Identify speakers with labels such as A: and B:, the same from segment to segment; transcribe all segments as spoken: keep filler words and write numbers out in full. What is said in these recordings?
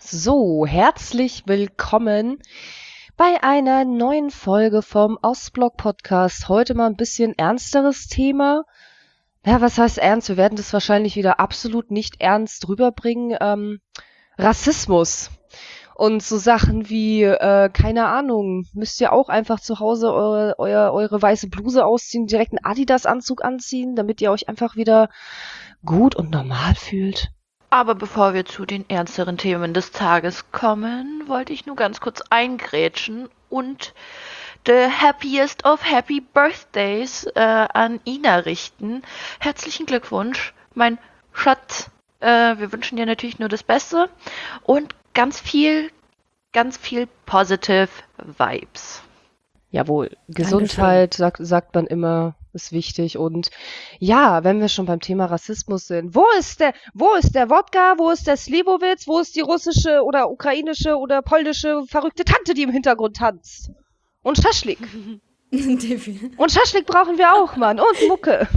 A: So, herzlich willkommen bei einer neuen Folge vom Ostblock Podcast. Heute mal ein bisschen ernsteres Thema. Ja, was heißt ernst? Wir werden das wahrscheinlich wieder absolut nicht ernst rüberbringen. Ähm, Rassismus. Und so Sachen wie, äh, keine Ahnung, müsst ihr auch einfach zu Hause eure, euer, eure weiße Bluse ausziehen, direkt einen Adidas-Anzug anziehen, damit ihr euch einfach wieder gut und normal fühlt.
B: Aber bevor wir zu den ernsteren Themen des Tages kommen, wollte ich nur ganz kurz eingrätschen und the happiest of happy birthdays äh, an Ina richten. Herzlichen Glückwunsch, mein Schatz. Äh, wir wünschen dir natürlich nur das Beste und ganz viel, ganz viel positive Vibes.
A: Jawohl, Gesundheit, sagt, sagt man immer, ist wichtig. Und ja, wenn wir schon beim Thema Rassismus sind, wo ist der, wo ist der Wodka, wo ist der Slivovitz, wo ist die russische oder ukrainische oder polnische verrückte Tante, die im Hintergrund tanzt? Und Schaschlik. Und Schaschlik brauchen wir auch, Mann. Und Mucke.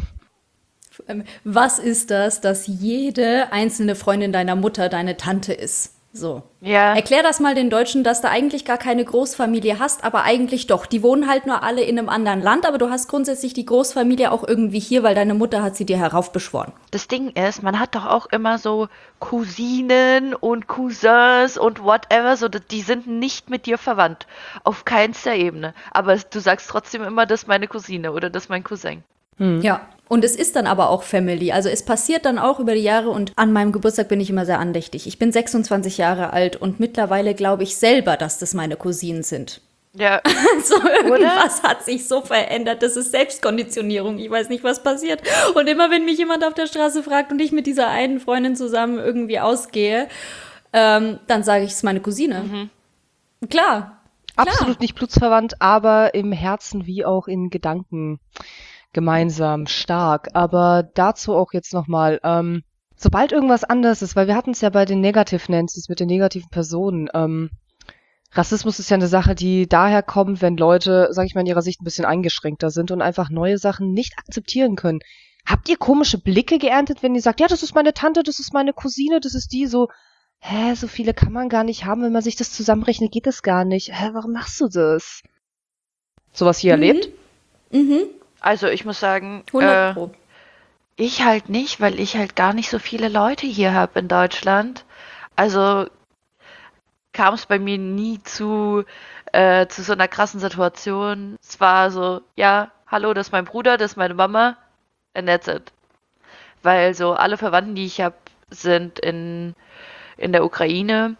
C: Was ist das, dass jede einzelne Freundin deiner Mutter deine Tante ist? So.
B: Ja.
C: Erklär das mal den Deutschen, dass du eigentlich gar keine Großfamilie hast, aber eigentlich doch. Die wohnen halt nur alle in einem anderen Land, aber du hast grundsätzlich die Großfamilie auch irgendwie hier, weil deine Mutter hat sie dir heraufbeschworen.
B: Das Ding ist, man hat doch auch immer so Cousinen und Cousins und whatever, so die sind nicht mit dir verwandt. Auf keinster Ebene. Aber du sagst trotzdem immer, das ist meine Cousine oder das ist mein Cousin.
C: Hm. Ja, und es ist dann aber auch Family. Also es passiert dann auch über die Jahre und an meinem Geburtstag bin ich immer sehr andächtig. Ich bin sechsundzwanzig Jahre alt und mittlerweile glaube ich selber, dass das meine Cousinen sind.
B: Ja.
C: So irgendwas hat sich so verändert. Das ist Selbstkonditionierung. Ich weiß nicht, was passiert. Und immer, wenn mich jemand auf der Straße fragt und ich mit dieser einen Freundin zusammen irgendwie ausgehe, ähm, dann sage ich, es ist meine Cousine. Mhm. Klar.
A: Absolut
C: Klar.
A: nicht blutsverwandt, aber im Herzen wie auch in Gedanken gemeinsam stark. Aber dazu auch jetzt nochmal, ähm, sobald irgendwas anders ist, weil wir hatten es ja bei den Negative Nancies mit den negativen Personen, ähm, Rassismus ist ja eine Sache, die daher kommt, wenn Leute, sag ich mal, in ihrer Sicht ein bisschen eingeschränkter sind und einfach neue Sachen nicht akzeptieren können. Habt ihr komische Blicke geerntet, wenn ihr sagt, ja, das ist meine Tante, das ist meine Cousine, das ist die, so, hä, so viele kann man gar nicht haben, wenn man sich das zusammenrechnet, geht das gar nicht. Hä, warum machst du das? Sowas hier
C: Mhm.
A: erlebt?
C: Mhm.
B: Also ich muss sagen,
C: hundert
B: äh,
C: Pro.
B: ich halt nicht, weil ich halt gar nicht so viele Leute hier habe in Deutschland. Also kam es bei mir nie zu, äh, zu so einer krassen Situation. Es war so, ja, hallo, das ist mein Bruder, das ist meine Mama, and that's it. Weil so alle Verwandten, die ich habe, sind in, in der Ukraine.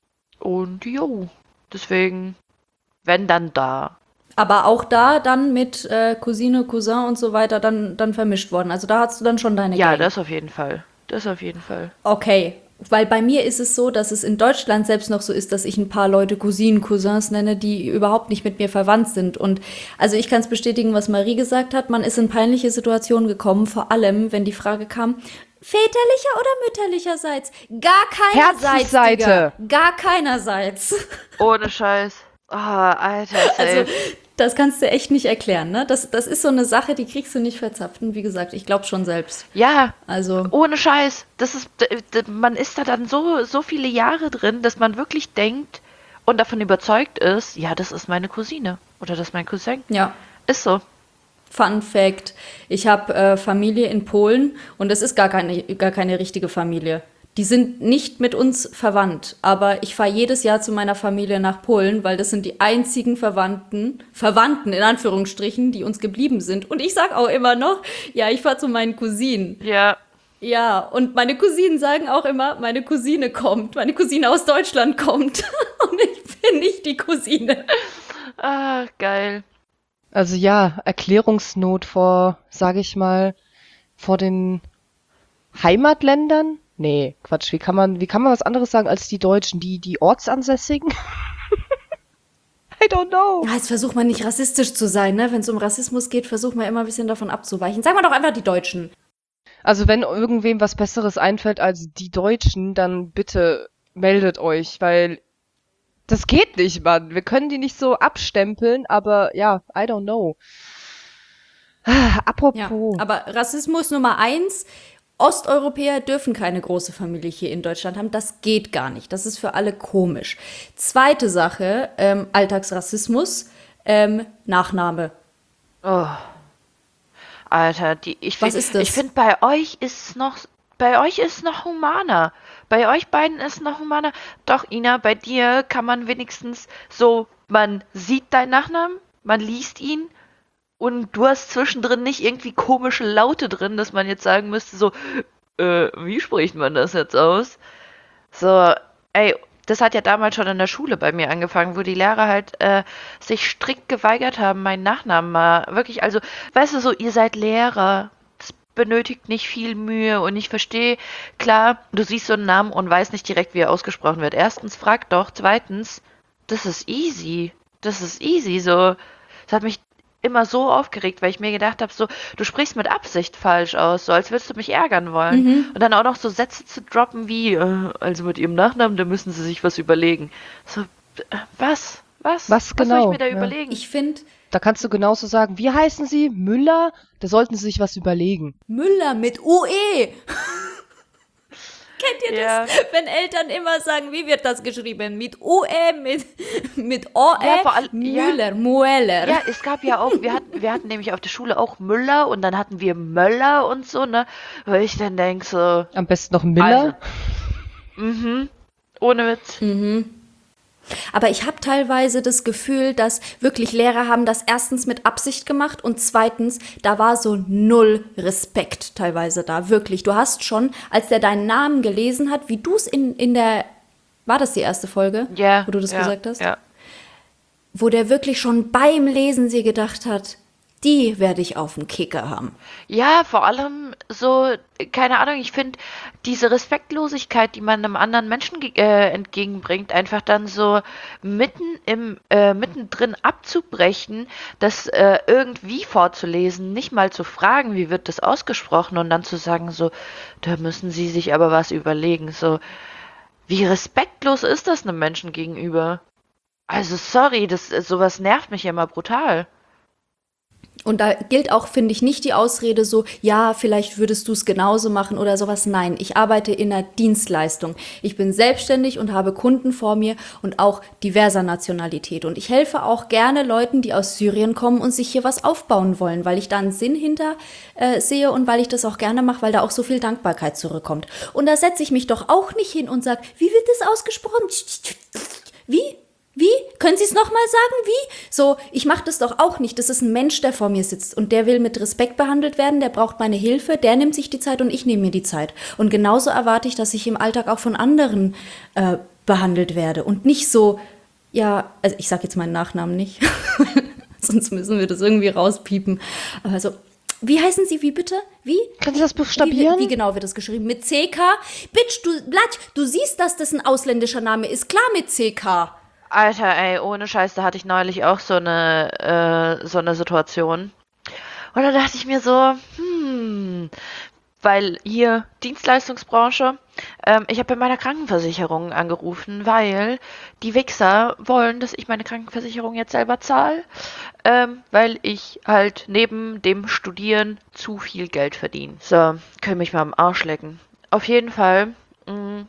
B: Und jo, deswegen, wenn dann da.
C: Aber auch da dann mit äh, Cousine, Cousin und so weiter dann, dann vermischt worden. Also da hast du dann schon deine
B: Ja,
C: Gang.
B: das auf jeden Fall. Das auf jeden Fall.
C: Okay, weil bei mir ist es so, dass es in Deutschland selbst noch so ist, dass ich ein paar Leute Cousinen, Cousins nenne, die überhaupt nicht mit mir verwandt sind. Und also ich kann es bestätigen, was Marie gesagt hat. Man ist in peinliche Situationen gekommen, vor allem, wenn die Frage kam, väterlicher oder mütterlicherseits? Gar keinerseits,
A: Herzensseite.
C: Digga. Gar keinerseits.
B: Ohne Scheiß. Oh, Alter, safe.
C: Also das kannst du echt nicht erklären, ne? Das, das ist so eine Sache, die kriegst du nicht verzapft. Und wie gesagt, ich glaube schon selbst.
B: Ja,
C: Also
B: ohne Scheiß. Das ist, d- d- man ist da dann so, so viele Jahre drin, dass man wirklich denkt und davon überzeugt ist, ja, das ist meine Cousine oder das ist mein Cousin.
C: ja.
B: Ist so.
C: Fun Fact, ich habe äh, Familie in Polen und es ist gar keine, gar keine richtige Familie. Die sind nicht mit uns verwandt, aber ich fahre jedes Jahr zu meiner Familie nach Polen, weil das sind die einzigen Verwandten, Verwandten in Anführungsstrichen, die uns geblieben sind. Und ich sag auch immer noch, ja, ich fahre zu meinen Cousinen.
B: Ja.
C: Ja, und meine Cousinen sagen auch immer, meine Cousine kommt, meine Cousine aus Deutschland kommt. Und ich bin nicht die Cousine.
B: Ah, geil.
A: Also ja, Erklärungsnot vor, sage ich mal, vor den Heimatländern? Nee, Quatsch. Wie kann man, wie kann man was anderes sagen als die Deutschen, die, die Ortsansässigen? I don't know.
C: Ja, jetzt versucht man nicht rassistisch zu sein, ne? Wenn es um Rassismus geht, versucht man immer ein bisschen davon abzuweichen. Sagen wir doch einfach die Deutschen.
A: Also wenn irgendwem was Besseres einfällt als die Deutschen, dann bitte meldet euch, weil das geht nicht, Mann. Wir können die nicht so abstempeln, aber ja, I don't know. Ah,
C: Ja,
A: apropos.
C: aber Rassismus Nummer eins, Osteuropäer dürfen keine große Familie hier in Deutschland haben. Das geht gar nicht. Das ist für alle komisch. Zweite Sache, ähm, Alltagsrassismus, ähm, Nachname.
B: Oh, Alter, die, ich
C: Was
B: finde,
C: ist das?
B: ich finde, bei euch ist es noch, bei euch ist es noch humaner. Bei euch beiden ist es noch humaner. Doch, Ina, bei dir kann man wenigstens so, man sieht deinen Nachnamen, man liest ihn und du hast zwischendrin nicht irgendwie komische Laute drin, dass man jetzt sagen müsste, so, äh, wie spricht man das jetzt aus? So, ey, das hat ja damals schon in der Schule bei mir angefangen, wo die Lehrer halt äh, sich strikt geweigert haben, meinen Nachnamen mal wirklich, also, weißt du, so, ihr seid Lehrer, das benötigt nicht viel Mühe und ich verstehe, klar, du siehst so einen Namen und weißt nicht direkt, wie er ausgesprochen wird. Erstens, frag doch, zweitens, das ist easy, das ist easy, so, das hat mich immer so aufgeregt, weil ich mir gedacht habe, so, du sprichst mit Absicht falsch aus, so als würdest du mich ärgern wollen.
C: Mhm.
B: Und dann auch noch so Sätze zu droppen wie, äh, also mit ihrem Nachnamen, da müssen sie sich was überlegen. So, äh, was? Was?
A: Was
B: soll ich
A: genau?
B: mir da
A: Ja.
B: überlegen?
C: Ich finde,
A: Da kannst du genauso sagen, wie heißen Sie? Müller? Da sollten Sie sich was überlegen.
C: Müller mit U E. Kennt ihr
B: Ja.
C: das? Wenn Eltern immer sagen, wie wird das geschrieben? Mit U E, mit, mit O E,
B: Ja, vor allem- ja.
C: Müller, Mueller.
B: Ja, es gab ja auch, wir hatten, wir hatten nämlich auf der Schule auch Müller und dann hatten wir Möller und so, ne? Weil ich dann denk so,
A: Am besten noch Miller.
B: mhm, ohne Witz.
C: Aber ich habe teilweise das Gefühl, dass wirklich Lehrer haben das erstens mit Absicht gemacht und zweitens, da war so null Respekt teilweise da, wirklich. Du hast schon, als der deinen Namen gelesen hat, wie du es in, in der, war das die erste Folge,
B: Ja.
C: wo du das
B: ja,
C: gesagt hast?
B: Ja.
C: Wo der wirklich schon beim Lesen sie gedacht hat, die werde ich auf dem Kicker haben.
B: Ja, vor allem so, keine Ahnung, ich finde diese Respektlosigkeit, die man einem anderen Menschen ge- äh, entgegenbringt, einfach dann so mitten im, äh, mittendrin abzubrechen, das äh, irgendwie vorzulesen, nicht mal zu fragen, wie wird das ausgesprochen und dann zu sagen so, da müssen sie sich aber was überlegen, so, wie respektlos ist das einem Menschen gegenüber? Also sorry, das sowas nervt mich immer brutal.
C: Und da gilt auch, finde ich, nicht die Ausrede so, ja, vielleicht würdest du es genauso machen oder sowas. Nein, ich arbeite in einer Dienstleistung. Ich bin selbstständig und habe Kunden vor mir und auch diverser Nationalität. Und ich helfe auch gerne Leuten, die aus Syrien kommen und sich hier was aufbauen wollen, weil ich da einen Sinn hinter äh, sehe und weil ich das auch gerne mache, weil da auch so viel Dankbarkeit zurückkommt. Und da setze ich mich doch auch nicht hin und sage, wie wird das ausgesprochen? Wie? Wie? Können Sie es nochmal sagen? Wie? So, ich mache das doch auch nicht. Das ist ein Mensch, der vor mir sitzt und der will mit Respekt behandelt werden, der braucht meine Hilfe, der nimmt sich die Zeit und ich nehme mir die Zeit. Und genauso erwarte ich, dass ich im Alltag auch von anderen äh, behandelt werde und nicht so, ja, also ich sage jetzt meinen Nachnamen nicht, sonst müssen wir das irgendwie rauspiepen. Aber so, wie heißen Sie, wie bitte? Wie?
A: Können Sie das
C: Wie,
A: buchstabieren?
C: wie genau wird das geschrieben? Mit C K? Bitch, du, Blatt, du siehst, dass das ein ausländischer Name ist. Klar mit C K.
B: Alter, ey, ohne Scheiß, da hatte ich neulich auch so eine, äh, so eine Situation. Und da dachte ich mir so, hm, weil hier Dienstleistungsbranche, ähm, ich habe bei meiner Krankenversicherung angerufen, weil die Wichser wollen, dass ich meine Krankenversicherung jetzt selber zahle, ähm, weil ich halt neben dem Studieren zu viel Geld verdiene. So, können mich mal am Arsch lecken. Auf jeden Fall mh,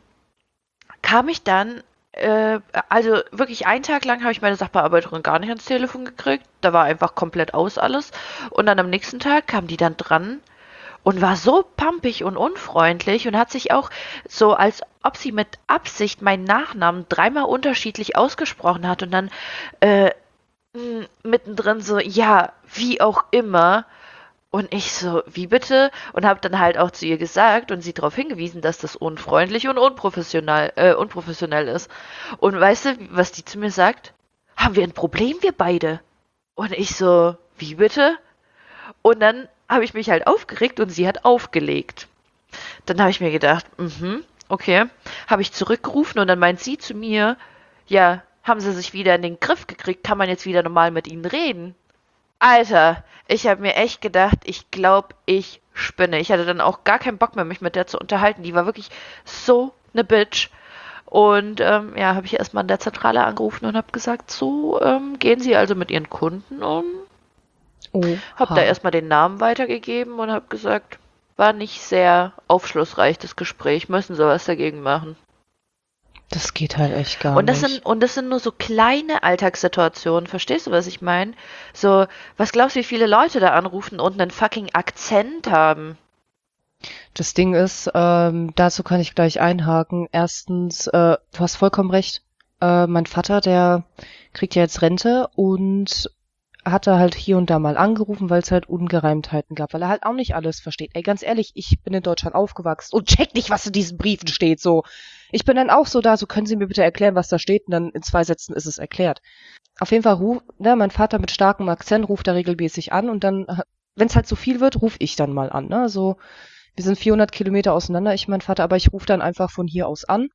B: kam ich dann äh, also wirklich einen Tag lang habe ich meine Sachbearbeiterin gar nicht ans Telefon gekriegt. Da war einfach komplett aus alles. Und dann am nächsten Tag kam die dann dran und war so pampig und unfreundlich und hat sich auch so, als ob sie mit Absicht meinen Nachnamen dreimal unterschiedlich ausgesprochen hat und dann äh, mh, mittendrin so, ja, wie auch immer. Und ich so, wie bitte? Und habe dann halt auch zu ihr gesagt und sie darauf hingewiesen, dass das unfreundlich und unprofessionell, äh, unprofessionell ist. Und weißt du, was die zu mir sagt? Haben wir ein Problem, wir beide? Und ich so, wie bitte? Und dann habe ich mich halt aufgeregt und sie hat aufgelegt. Dann habe ich mir gedacht, mhm, okay. Habe ich zurückgerufen und dann meint sie zu mir, ja, haben sie sich wieder in den Griff gekriegt? Kann man jetzt wieder normal mit ihnen reden? Alter, ich habe mir echt gedacht, ich glaube, ich spinne. Ich hatte dann auch gar keinen Bock mehr, mich mit der zu unterhalten. Die war wirklich so eine Bitch. Und ähm, ja, habe ich erstmal in der Zentrale angerufen und habe gesagt, so ähm, gehen Sie also mit Ihren Kunden um.
A: Oh.
B: Habe da erstmal den Namen weitergegeben und habe gesagt, War nicht sehr aufschlussreich, das Gespräch. Müssen sie was dagegen machen.
A: Das geht halt echt gar
B: Und das
A: nicht.
B: sind, und das sind nur so kleine Alltagssituationen. Verstehst du, was ich meine? So, was glaubst du, wie viele Leute da anrufen und einen fucking Akzent haben?
A: Das Ding ist, ähm, dazu kann ich gleich einhaken. Erstens, äh, du hast vollkommen recht. Äh, mein Vater, der kriegt ja jetzt Rente und hatte halt hier und da mal angerufen, weil es halt Ungereimtheiten gab, weil er halt auch nicht alles versteht. Ey, ganz ehrlich, ich bin in Deutschland aufgewachsen und check nicht, was in diesen Briefen steht, so. Ich bin dann auch so da, so können Sie mir bitte erklären, was da steht, und dann in zwei Sätzen ist es erklärt. Auf jeden Fall ruft, ne, mein Vater mit starkem Akzent ruft da regelmäßig an und dann, wenn es halt zu viel wird, rufe ich dann mal an, ne, so. Wir sind vierhundert Kilometer auseinander, ich und mein Vater, aber ich rufe dann einfach von hier aus an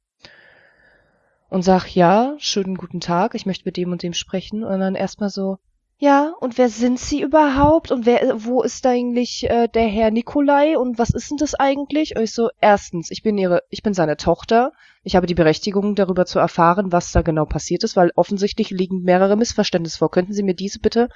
A: und sag, ja, schönen guten Tag, ich möchte mit dem und dem sprechen. Und dann erstmal so, ja, und wer sind Sie überhaupt? Und wer, wo ist da eigentlich äh, der Herr Nikolai? Und was ist denn das eigentlich? Und ich so, erstens, ich bin ihre, ich bin seine Tochter. Ich habe die Berechtigung, darüber zu erfahren, was da genau passiert ist, weil offensichtlich liegen mehrere Missverständnisse vor. Könnten Sie mir diese bitte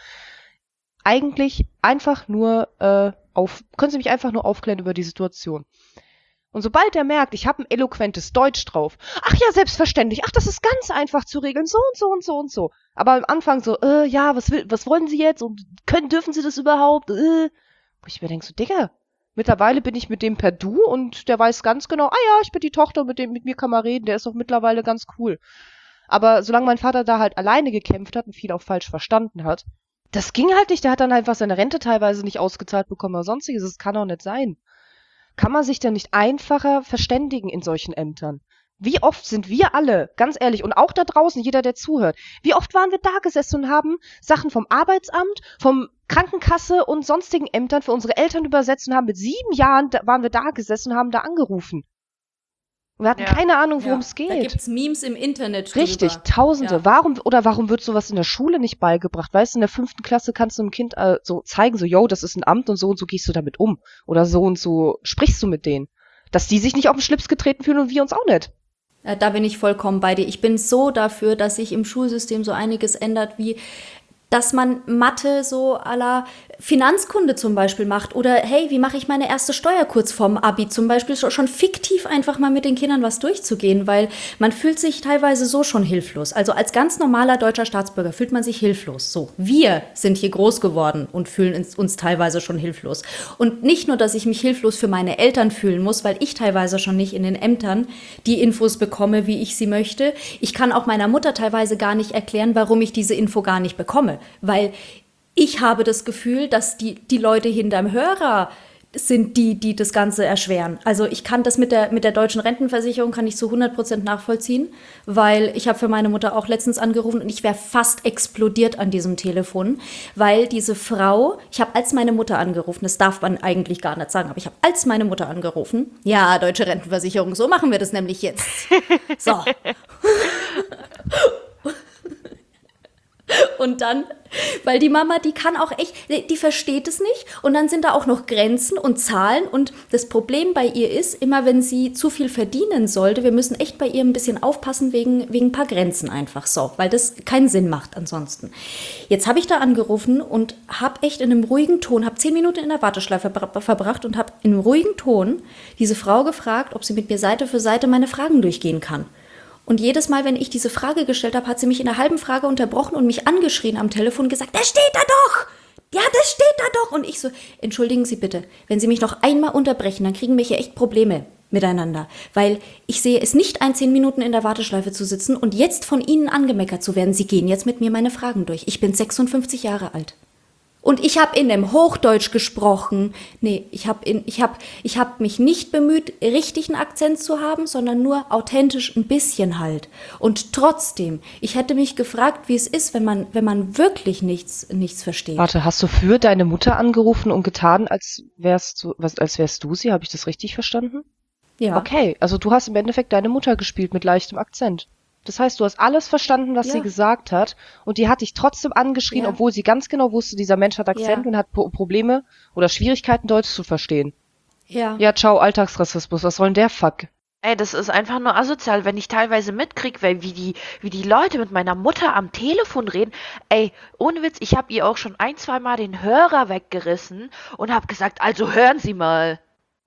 A: eigentlich einfach nur äh, auf, können Sie mich einfach nur aufklären über die Situation? Und sobald er merkt, ich habe ein eloquentes Deutsch drauf, ach ja, selbstverständlich, ach, das ist ganz einfach zu regeln, so und so und so und so. Aber am Anfang so, äh, ja, was will, was wollen Sie jetzt und können, dürfen Sie das überhaupt? Äh. Wo ich mir denke, so, Digga, mittlerweile bin ich mit dem per Du und der weiß ganz genau, ah ja, ich bin die Tochter, mit dem, mit mir kann man reden, der ist doch mittlerweile ganz cool. Aber solange mein Vater da halt alleine gekämpft hat und viel auch falsch verstanden hat, das ging halt nicht, der hat dann einfach seine Rente teilweise nicht ausgezahlt bekommen oder sonstiges, das kann doch nicht sein. Kann man sich denn nicht einfacher verständigen in solchen Ämtern? Wie oft sind wir alle, ganz ehrlich, und auch da draußen, jeder, der zuhört, wie oft waren wir da gesessen und haben Sachen vom Arbeitsamt, vom Krankenkasse und sonstigen Ämtern für unsere Eltern übersetzt und haben mit sieben Jahren, da waren wir da gesessen und haben da angerufen. Und wir hatten
B: Ja.
A: keine Ahnung, worum
C: Ja,
A: es
C: da
A: geht.
C: gibt's Memes im Internet
A: Richtig,
C: drüber.
A: Tausende.
C: Ja.
A: Warum, oder warum wird sowas in der Schule nicht beigebracht? Weißt du, in der fünften Klasse kannst du einem Kind äh, so zeigen, so, yo, das ist ein Amt und so und so gehst du damit um. Oder so und so sprichst du mit denen. Dass die sich nicht auf den Schlips getreten fühlen und wir uns auch nicht.
C: Äh, Da bin ich vollkommen bei dir. Ich bin so dafür, dass sich im Schulsystem so einiges ändert, wie dass man Mathe so à la Finanzkunde zum Beispiel macht oder hey, wie mache ich meine erste Steuer kurz vorm Abi zum Beispiel, so- schon fiktiv einfach mal mit den Kindern was durchzugehen, weil man fühlt sich teilweise so schon hilflos. Also als ganz normaler deutscher Staatsbürger fühlt man sich hilflos. So, wir sind hier groß geworden und fühlen uns, uns teilweise schon hilflos. Und nicht nur, dass ich mich hilflos für meine Eltern fühlen muss, weil ich teilweise schon nicht in den Ämtern die Infos bekomme, wie ich sie möchte. Ich kann auch meiner Mutter teilweise gar nicht erklären, warum ich diese Info gar nicht bekomme, weil ich habe das Gefühl, dass die, die Leute hinterm Hörer sind die, die das Ganze erschweren. Also ich kann das mit der, mit der deutschen Rentenversicherung kann ich zu hundert Prozent nachvollziehen, weil ich habe für meine Mutter auch letztens angerufen und ich wäre fast explodiert an diesem Telefon, weil diese Frau, ich habe als meine Mutter angerufen, das darf man eigentlich gar nicht sagen, aber ich habe als meine Mutter angerufen, ja, deutsche Rentenversicherung, so machen wir das nämlich jetzt. So. Und dann, weil die Mama, die kann auch echt, die versteht es nicht. Und dann sind da auch noch Grenzen und Zahlen. Und das Problem bei ihr ist, immer wenn sie zu viel verdienen sollte, wir müssen echt bei ihr ein bisschen aufpassen wegen, wegen ein paar Grenzen einfach so, weil das keinen Sinn macht ansonsten. Jetzt habe ich da angerufen und habe echt in einem ruhigen Ton, habe zehn Minuten in der Warteschleife verbra- verbracht und habe in einem ruhigen Ton diese Frau gefragt, ob sie mit mir Seite für Seite meine Fragen durchgehen kann. Und jedes Mal, wenn ich diese Frage gestellt habe, hat sie mich in der halben Frage unterbrochen und mich angeschrien am Telefon und gesagt, das steht da doch! Ja, das steht da doch! Und ich so, entschuldigen Sie bitte, wenn Sie mich noch einmal unterbrechen, dann kriegen wir hier echt Probleme miteinander. Weil ich sehe es nicht ein, zehn Minuten in der Warteschleife zu sitzen und jetzt von Ihnen angemeckert zu werden. Sie gehen jetzt mit mir meine Fragen durch. Ich bin sechsundfünfzig Jahre alt. Und ich habe in dem Hochdeutsch gesprochen. Nee, ich habe ich hab, ich hab mich nicht bemüht, richtigen Akzent zu haben, sondern nur authentisch ein bisschen halt. Und trotzdem, ich hätte mich gefragt, wie es ist, wenn man, wenn man wirklich nichts, nichts versteht.
A: Warte, hast du für deine Mutter angerufen und getan, als wärst du, was, als wärst du sie? Habe ich das richtig verstanden?
C: Ja.
A: Okay, also du hast im Endeffekt deine Mutter gespielt mit leichtem Akzent. Das heißt, du hast alles verstanden, was
C: Ja.
A: sie gesagt hat, und die hat dich trotzdem angeschrien,
C: Ja.
A: obwohl sie ganz genau wusste, dieser Mensch hat Akzent
C: Ja.
A: und hat Pro- Probleme oder Schwierigkeiten, Deutsch zu verstehen.
C: Ja.
A: Ja, ciao, Alltagsrassismus, was soll denn der Fuck?
B: Ey, das ist einfach nur asozial, wenn ich teilweise mitkrieg, weil wie die, wie die Leute mit meiner Mutter am Telefon reden. Ey, ohne Witz, ich hab ihr auch schon ein, zwei Mal den Hörer weggerissen und hab gesagt, also hören Sie mal.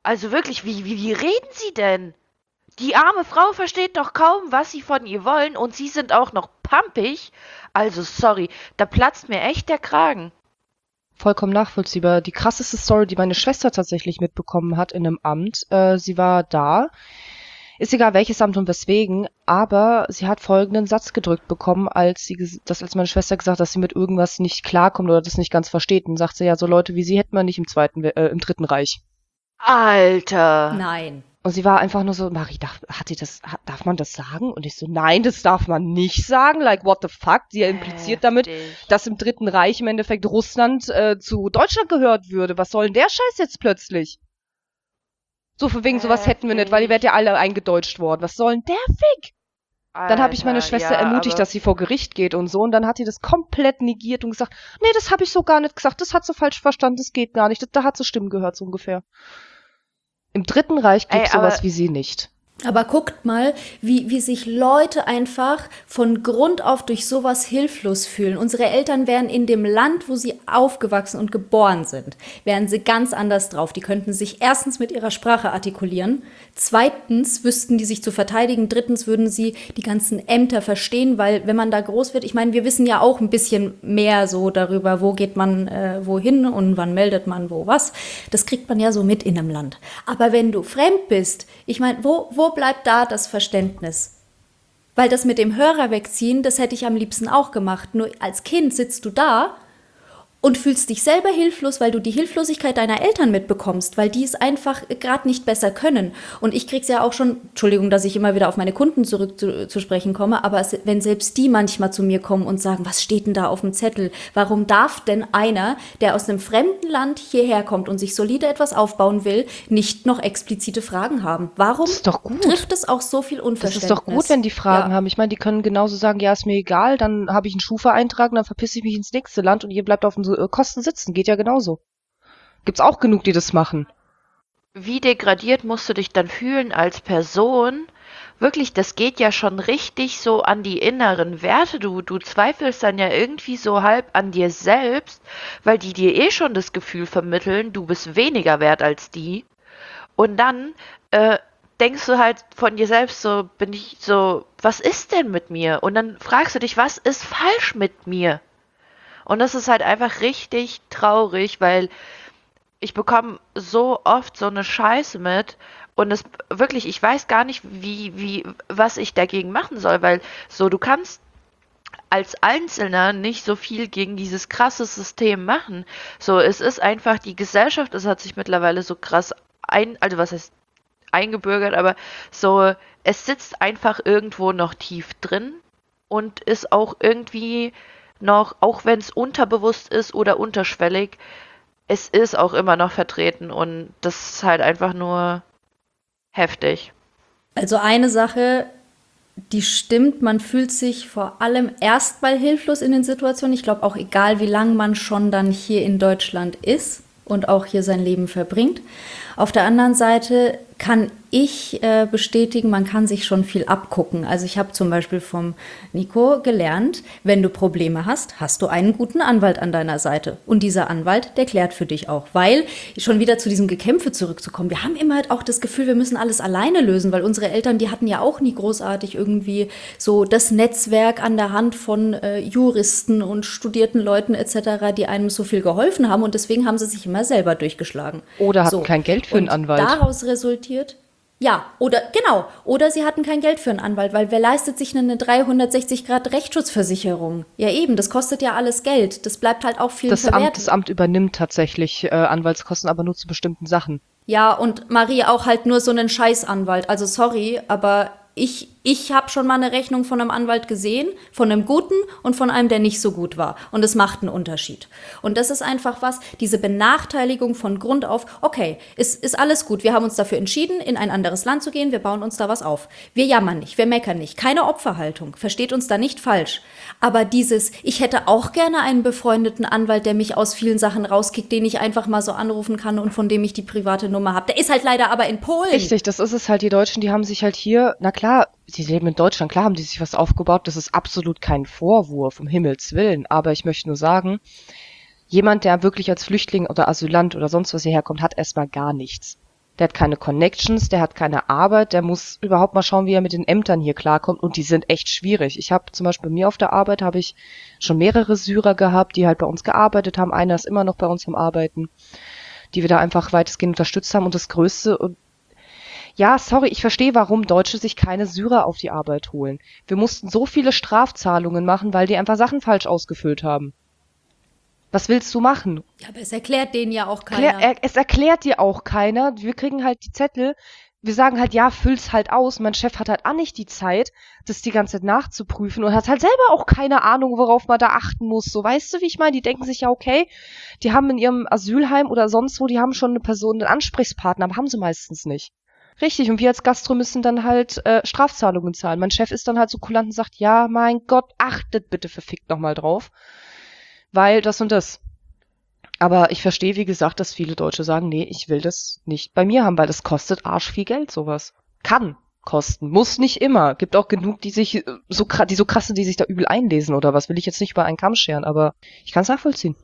B: Also wirklich, wie, wie, wie reden Sie denn? Die arme Frau versteht doch kaum, was Sie von ihr wollen und Sie sind auch noch pampig. Also sorry, da platzt mir echt der Kragen.
A: Vollkommen nachvollziehbar. Die krasseste Story, die meine Schwester tatsächlich mitbekommen hat in einem Amt, äh, sie war da, ist egal welches Amt und weswegen, aber sie hat folgenden Satz gedrückt bekommen, als sie, ges- das als meine Schwester gesagt hat, dass sie mit irgendwas nicht klarkommt oder das nicht ganz versteht. Und sagt sie, ja, so Leute wie sie hätten wir nicht im zweiten, We- äh, im Dritten Reich.
B: Alter.
C: Nein.
A: Und sie war einfach nur so, Marie, darf, hat sie das, hat, darf man das sagen? Und ich so, nein, das darf man nicht sagen. Like, what the fuck? Sie impliziert damit,
B: Heftig.
A: dass im Dritten Reich im Endeffekt Russland äh, zu Deutschland gehört würde. Was soll denn der Scheiß jetzt plötzlich? So von wegen, sowas hätten wir nicht, weil die wärt ja alle eingedeutscht worden. Was soll denn der Fick? Dann habe ich meine
B: Alter,
A: Schwester
B: ja,
A: ermutigt,
B: aber
A: dass sie vor Gericht geht und so. Und dann hat sie das komplett negiert und gesagt, nee, das habe ich so gar nicht gesagt. Das hat sie falsch verstanden. Das geht gar nicht. Das, da hat sie Stimmen gehört, so ungefähr. Im Dritten Reich
B: Ey,
A: gibt's
B: aber
A: sowas wie sie nicht.
C: Aber guckt mal, wie, wie sich Leute einfach von Grund auf durch sowas hilflos fühlen. Unsere Eltern wären in dem Land, wo sie aufgewachsen und geboren sind, wären sie ganz anders drauf. Die könnten sich erstens mit ihrer Sprache artikulieren, zweitens wüssten die sich zu verteidigen, drittens würden sie die ganzen Ämter verstehen, weil wenn man da groß wird, ich meine, wir wissen ja auch ein bisschen mehr so darüber, wo geht man äh, wohin und wann meldet man wo was. Das kriegt man ja so mit in einem Land. Aber wenn du fremd bist, ich meine, wo, wo bleibt da das Verständnis? Weil das mit dem Hörer wegziehen, das hätte ich am liebsten auch gemacht. Nur als Kind sitzt du da und fühlst dich selber hilflos, weil du die Hilflosigkeit deiner Eltern mitbekommst, weil die es einfach gerade nicht besser können. Und ich krieg's ja auch schon, Entschuldigung, dass ich immer wieder auf meine Kunden zurück zu, zu sprechen komme, aber es, wenn selbst die manchmal zu mir kommen und sagen, was steht denn da auf dem Zettel? Warum darf denn einer, der aus einem fremden Land hierher kommt und sich solide etwas aufbauen will, nicht noch explizite Fragen haben? Warum
A: Das ist doch gut.
C: trifft es auch so viel
A: Das
C: Unverständnis?
A: ist doch gut, wenn die Fragen
C: Ja.
A: haben. Ich meine, die können genauso sagen, ja, ist mir egal, dann habe ich einen Schufa-Eintrag und dann verpisse ich mich ins nächste Land und ihr bleibt auf den äh, Kosten sitzen. Geht ja genauso. Gibt's auch genug, die das machen.
B: wie degradiert musst du dich dann fühlen als Person? Wirklich, das geht ja schon richtig so an die inneren Werte. Du, du zweifelst dann ja irgendwie so halb an dir selbst, weil die dir eh schon das Gefühl vermitteln, du bist weniger wert als die. Und dann äh, denkst du halt von dir selbst so, bin ich so, was ist denn mit mir? Und dann fragst du dich, was ist falsch mit mir? Und das ist halt einfach richtig traurig, weil ich bekomme so oft so eine Scheiße mit und es wirklich, ich weiß gar nicht, wie, wie, was ich dagegen machen soll, weil so, du kannst als Einzelner nicht so viel gegen dieses krasse System machen. So, es ist einfach die Gesellschaft, es hat sich mittlerweile so krass ein, also was heißt eingebürgert, aber so, es sitzt einfach irgendwo noch tief drin und ist auch irgendwie noch, auch wenn es unterbewusst ist oder unterschwellig, es ist auch immer noch vertreten und das ist halt einfach nur heftig.
C: Also eine Sache, die stimmt, man fühlt sich vor allem erstmal hilflos in den Situationen. Ich glaube auch egal, wie lange man schon dann hier in Deutschland ist und auch hier sein Leben verbringt. Auf der anderen Seite kann ich äh, bestätigen, man kann sich schon viel abgucken. Also ich habe zum Beispiel vom Nico gelernt, wenn du Probleme hast, hast du einen guten Anwalt an deiner Seite. Und dieser Anwalt, der klärt für dich auch. Weil, schon wieder zu diesem Gekämpfe zurückzukommen, wir haben immer halt auch das Gefühl, wir müssen alles alleine lösen, weil unsere Eltern, die hatten ja auch nie großartig irgendwie so das Netzwerk an der Hand von äh, Juristen und studierten Leuten et cetera, die einem so viel geholfen haben. Und deswegen haben sie sich immer selber durchgeschlagen.
A: Oder hatten
C: So.
A: kein Geld für einen
C: Und
A: Anwalt.
C: Daraus resultiert, ja, oder genau, oder sie hatten kein Geld für einen Anwalt, weil wer leistet sich eine dreihundertsechzig Grad Rechtsschutzversicherung? Ja eben, das kostet ja alles Geld. Das bleibt halt auch vielen
A: Das Amt,
C: verwehrt.
A: das Amt übernimmt tatsächlich äh, Anwaltskosten, aber nur zu bestimmten Sachen.
C: Ja, und Marie auch halt nur so einen Scheißanwalt. Also sorry, aber ich, ich habe schon mal eine Rechnung von einem Anwalt gesehen, von einem guten und von einem, der nicht so gut war. Und es macht einen Unterschied. Und das ist einfach was, diese Benachteiligung von Grund auf, okay, ist, ist alles gut. Wir haben uns dafür entschieden, in ein anderes Land zu gehen. Wir bauen uns da was auf. Wir jammern nicht, wir meckern nicht. Keine Opferhaltung. Versteht uns da nicht falsch. Aber dieses, ich hätte auch gerne einen befreundeten Anwalt, der mich aus vielen Sachen rauskickt, den ich einfach mal so anrufen kann und von dem ich die private Nummer habe. Der ist halt leider aber in Polen.
A: Richtig, das ist es halt. Die Deutschen, die haben sich halt hier, na klar, sie leben in Deutschland, klar haben die sich was aufgebaut. Das ist absolut kein Vorwurf, um Himmels Willen. Aber ich möchte nur sagen, jemand, der wirklich als Flüchtling oder Asylant oder sonst was hierher kommt, hat erstmal gar nichts. der hat keine Connections, der hat keine Arbeit, der muss überhaupt mal schauen, wie er mit den Ämtern hier klarkommt und die sind echt schwierig. Ich habe zum Beispiel bei mir auf der Arbeit habe ich schon mehrere Syrer gehabt, die halt bei uns gearbeitet haben. Einer ist immer noch bei uns am Arbeiten, die wir da einfach weitestgehend unterstützt haben und das Größte und ja, sorry, ich verstehe, warum Deutsche sich keine Syrer auf die Arbeit holen. Wir mussten so viele Strafzahlungen machen, weil die einfach Sachen falsch ausgefüllt haben. Was willst du machen?
C: Ja, aber es erklärt denen ja auch
A: Klär,
C: keiner.
A: er, es erklärt dir auch keiner. Wir kriegen halt die Zettel. Wir sagen halt, ja, füll's halt aus. Mein Chef hat halt auch nicht die Zeit, das die ganze Zeit nachzuprüfen und hat halt selber auch keine Ahnung, worauf man da achten muss. So, weißt du, wie ich meine? Die denken sich ja, okay, die haben in ihrem Asylheim oder sonst wo, die haben schon eine Person, einen Ansprechpartner, aber haben sie meistens nicht. Richtig, und wir als Gastro müssen dann halt äh, Strafzahlungen zahlen. Mein Chef ist dann halt so kulant und sagt, ja, mein Gott, achtet bitte verfickt nochmal drauf. Weil das und das. Aber ich verstehe, wie gesagt, dass viele Deutsche sagen, nee, ich will das nicht bei mir haben, weil das kostet arsch viel Geld, sowas. Kann kosten, muss nicht immer. Gibt auch genug, die sich so kra- die so krasse, die sich da übel einlesen oder was, will ich jetzt nicht über einen Kamm scheren, aber ich kann es nachvollziehen.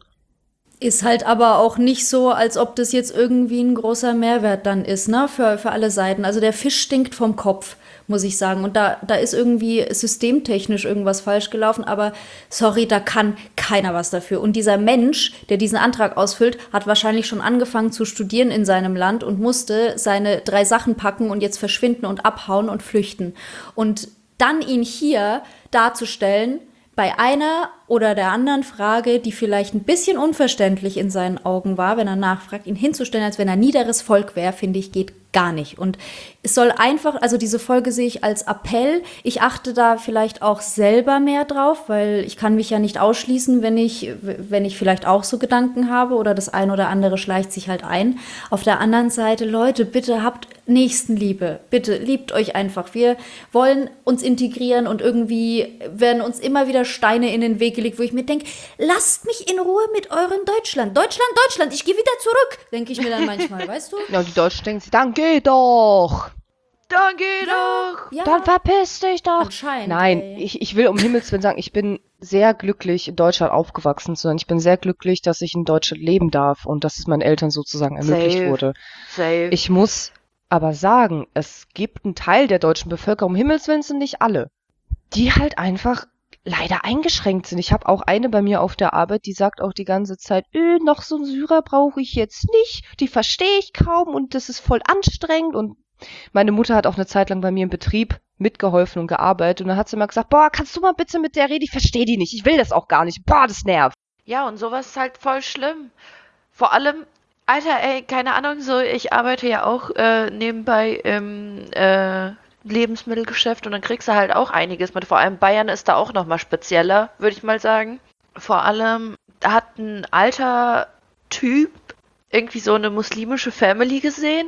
C: Ist halt aber auch nicht so, als ob das jetzt irgendwie ein großer Mehrwert dann ist, ne, für, für alle Seiten. Also der Fisch stinkt vom Kopf, muss ich sagen. Und da, da ist irgendwie systemtechnisch irgendwas falsch gelaufen. Aber sorry, da kann keiner was dafür. Und dieser Mensch, der diesen Antrag ausfüllt, hat wahrscheinlich schon angefangen zu studieren in seinem Land und musste seine drei Sachen packen und jetzt verschwinden und abhauen und flüchten. Und dann ihn hier darzustellen, bei einer oder der anderen Frage, die vielleicht ein bisschen unverständlich in seinen Augen war, wenn er nachfragt, ihn hinzustellen, als wenn er niederes Volk wäre, finde ich, geht gar nicht. Und es soll einfach, also diese Folge sehe ich als Appell. Ich achte da vielleicht auch selber mehr drauf, weil ich kann mich ja nicht ausschließen, wenn ich, wenn ich vielleicht auch so Gedanken habe oder das ein oder andere schleicht sich halt ein. Auf der anderen Seite, Leute, bitte habt Nächstenliebe. Bitte liebt euch einfach. Wir wollen uns integrieren und irgendwie werden uns immer wieder Steine in den Weg gelegt, wo ich mir denke, lasst mich in Ruhe mit eurem Deutschland. Deutschland, Deutschland, ich gehe wieder zurück, denke ich mir dann manchmal, weißt du?
A: Ja, und die Deutschen denken sich, dann geh doch!
B: Dann geh doch!
C: Ja,
A: Dann verpiss dich doch!
C: anscheinend.
A: Nein,
C: ey.
A: ich, ich will um Himmels Willen sagen, ich bin sehr glücklich, in Deutschland aufgewachsen zu sein. Ich bin sehr glücklich, dass ich in Deutschland leben darf und dass es meinen Eltern sozusagen ermöglicht
B: Safe.
A: wurde.
B: Safe.
A: Ich muss aber sagen, es gibt einen Teil der deutschen Bevölkerung, um Himmels Willen sind nicht alle, die halt einfach leider eingeschränkt sind. Ich habe auch eine bei mir auf der Arbeit, die sagt auch die ganze Zeit, öh, noch so einen Syrer brauche ich jetzt nicht, die verstehe ich kaum und das ist voll anstrengend. Und meine Mutter hat auch eine Zeit lang bei mir im Betrieb mitgeholfen und gearbeitet und dann hat sie immer gesagt, boah, kannst du mal bitte mit der reden? Ich verstehe die nicht, ich will das auch gar nicht. Boah, das nervt.
B: Ja, und sowas ist halt voll schlimm. Vor allem, Alter, ey, keine Ahnung, so, ich arbeite ja auch äh, nebenbei im äh, Lebensmittelgeschäft und dann kriegst du halt auch einiges mit. Vor allem Bayern ist da auch nochmal spezieller, würde ich mal sagen. Vor allem, da hat ein alter Typ irgendwie so eine muslimische Family gesehen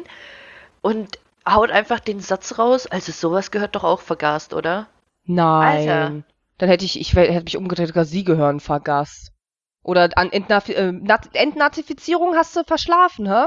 B: und haut einfach den Satz raus, also sowas gehört doch auch vergast, oder?
A: Nein.
B: Alter.
A: Dann hätte ich, ich wär- hätte mich umgedreht, sogar sie gehören vergast. Oder an Entnaf äh, Nat Entnazifizierung hast du verschlafen, hä?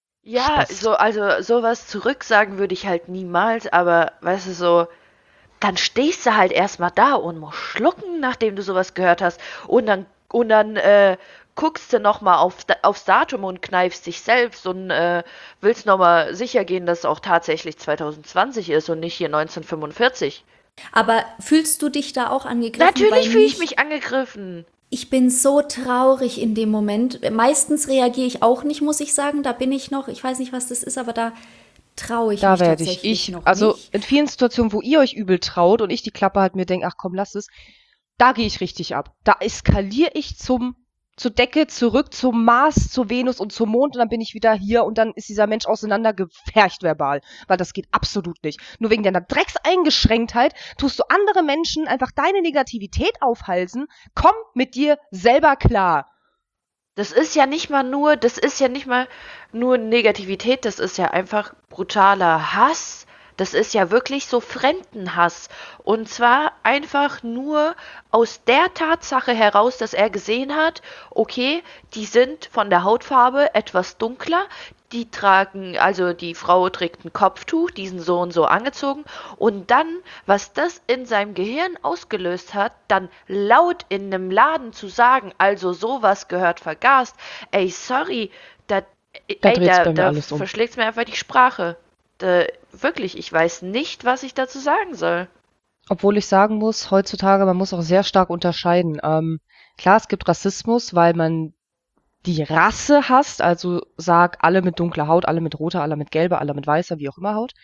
B: Ja,
A: Spaß.
B: so, also sowas zurücksagen würde ich halt niemals, aber weißt du, so, dann stehst du halt erstmal da und musst schlucken, nachdem du sowas gehört hast. Und dann, und dann äh, guckst du nochmal auf, aufs Datum und kneifst dich selbst und äh, willst nochmal sicher gehen, dass es auch tatsächlich zwanzig zwanzig ist und nicht hier neunzehnhundertfünfundvierzig.
C: Aber fühlst du dich da auch angegriffen?
B: Natürlich
C: Weil
B: fühle ich
C: mich-
B: mich angegriffen.
C: Ich bin so traurig in dem Moment. Meistens reagiere ich auch nicht, muss ich sagen. Da bin ich noch, ich weiß nicht, was das ist, aber da traue ich
A: Da
C: mich
A: werde ich,
C: tatsächlich
A: ich,
C: noch
A: also
C: nicht.
A: in vielen Situationen, wo ihr euch übel traut und ich die Klappe halt mir denke, ach komm, lass es, da gehe ich richtig ab. Da eskaliere ich zum, zur Decke, zurück zum Mars, zur Venus und zum Mond und dann bin ich wieder hier und dann ist dieser Mensch auseinandergefercht verbal. Weil das geht absolut nicht. Nur wegen deiner Dreckseingeschränktheit tust du andere Menschen einfach deine Negativität aufhalsen. Komm mit dir selber klar.
B: Das ist ja nicht mal nur, das ist ja nicht mal nur Negativität, das ist ja einfach brutaler Hass. Das ist ja wirklich so Fremdenhass. Und zwar einfach nur aus der Tatsache heraus, dass er gesehen hat, okay, die sind von der Hautfarbe etwas dunkler, die tragen, also die Frau trägt ein Kopftuch, die sind so und so angezogen. Und dann, was das in seinem Gehirn ausgelöst hat, dann laut in einem Laden zu sagen, also sowas gehört vergast. Ey, sorry, da,
A: Da
B: Ey,
A: dreht's
B: da,
A: bei mir
B: da
A: alles um.
B: verschlägt's mir einfach die Sprache. Da, wirklich, ich weiß nicht, was ich dazu sagen soll.
A: Obwohl ich sagen muss, heutzutage, man muss auch sehr stark unterscheiden. Ähm, klar, es gibt Rassismus, weil man die Rasse hasst, also sag alle mit dunkler Haut, alle mit roter, alle mit gelber, alle mit weißer, wie auch immer Haut.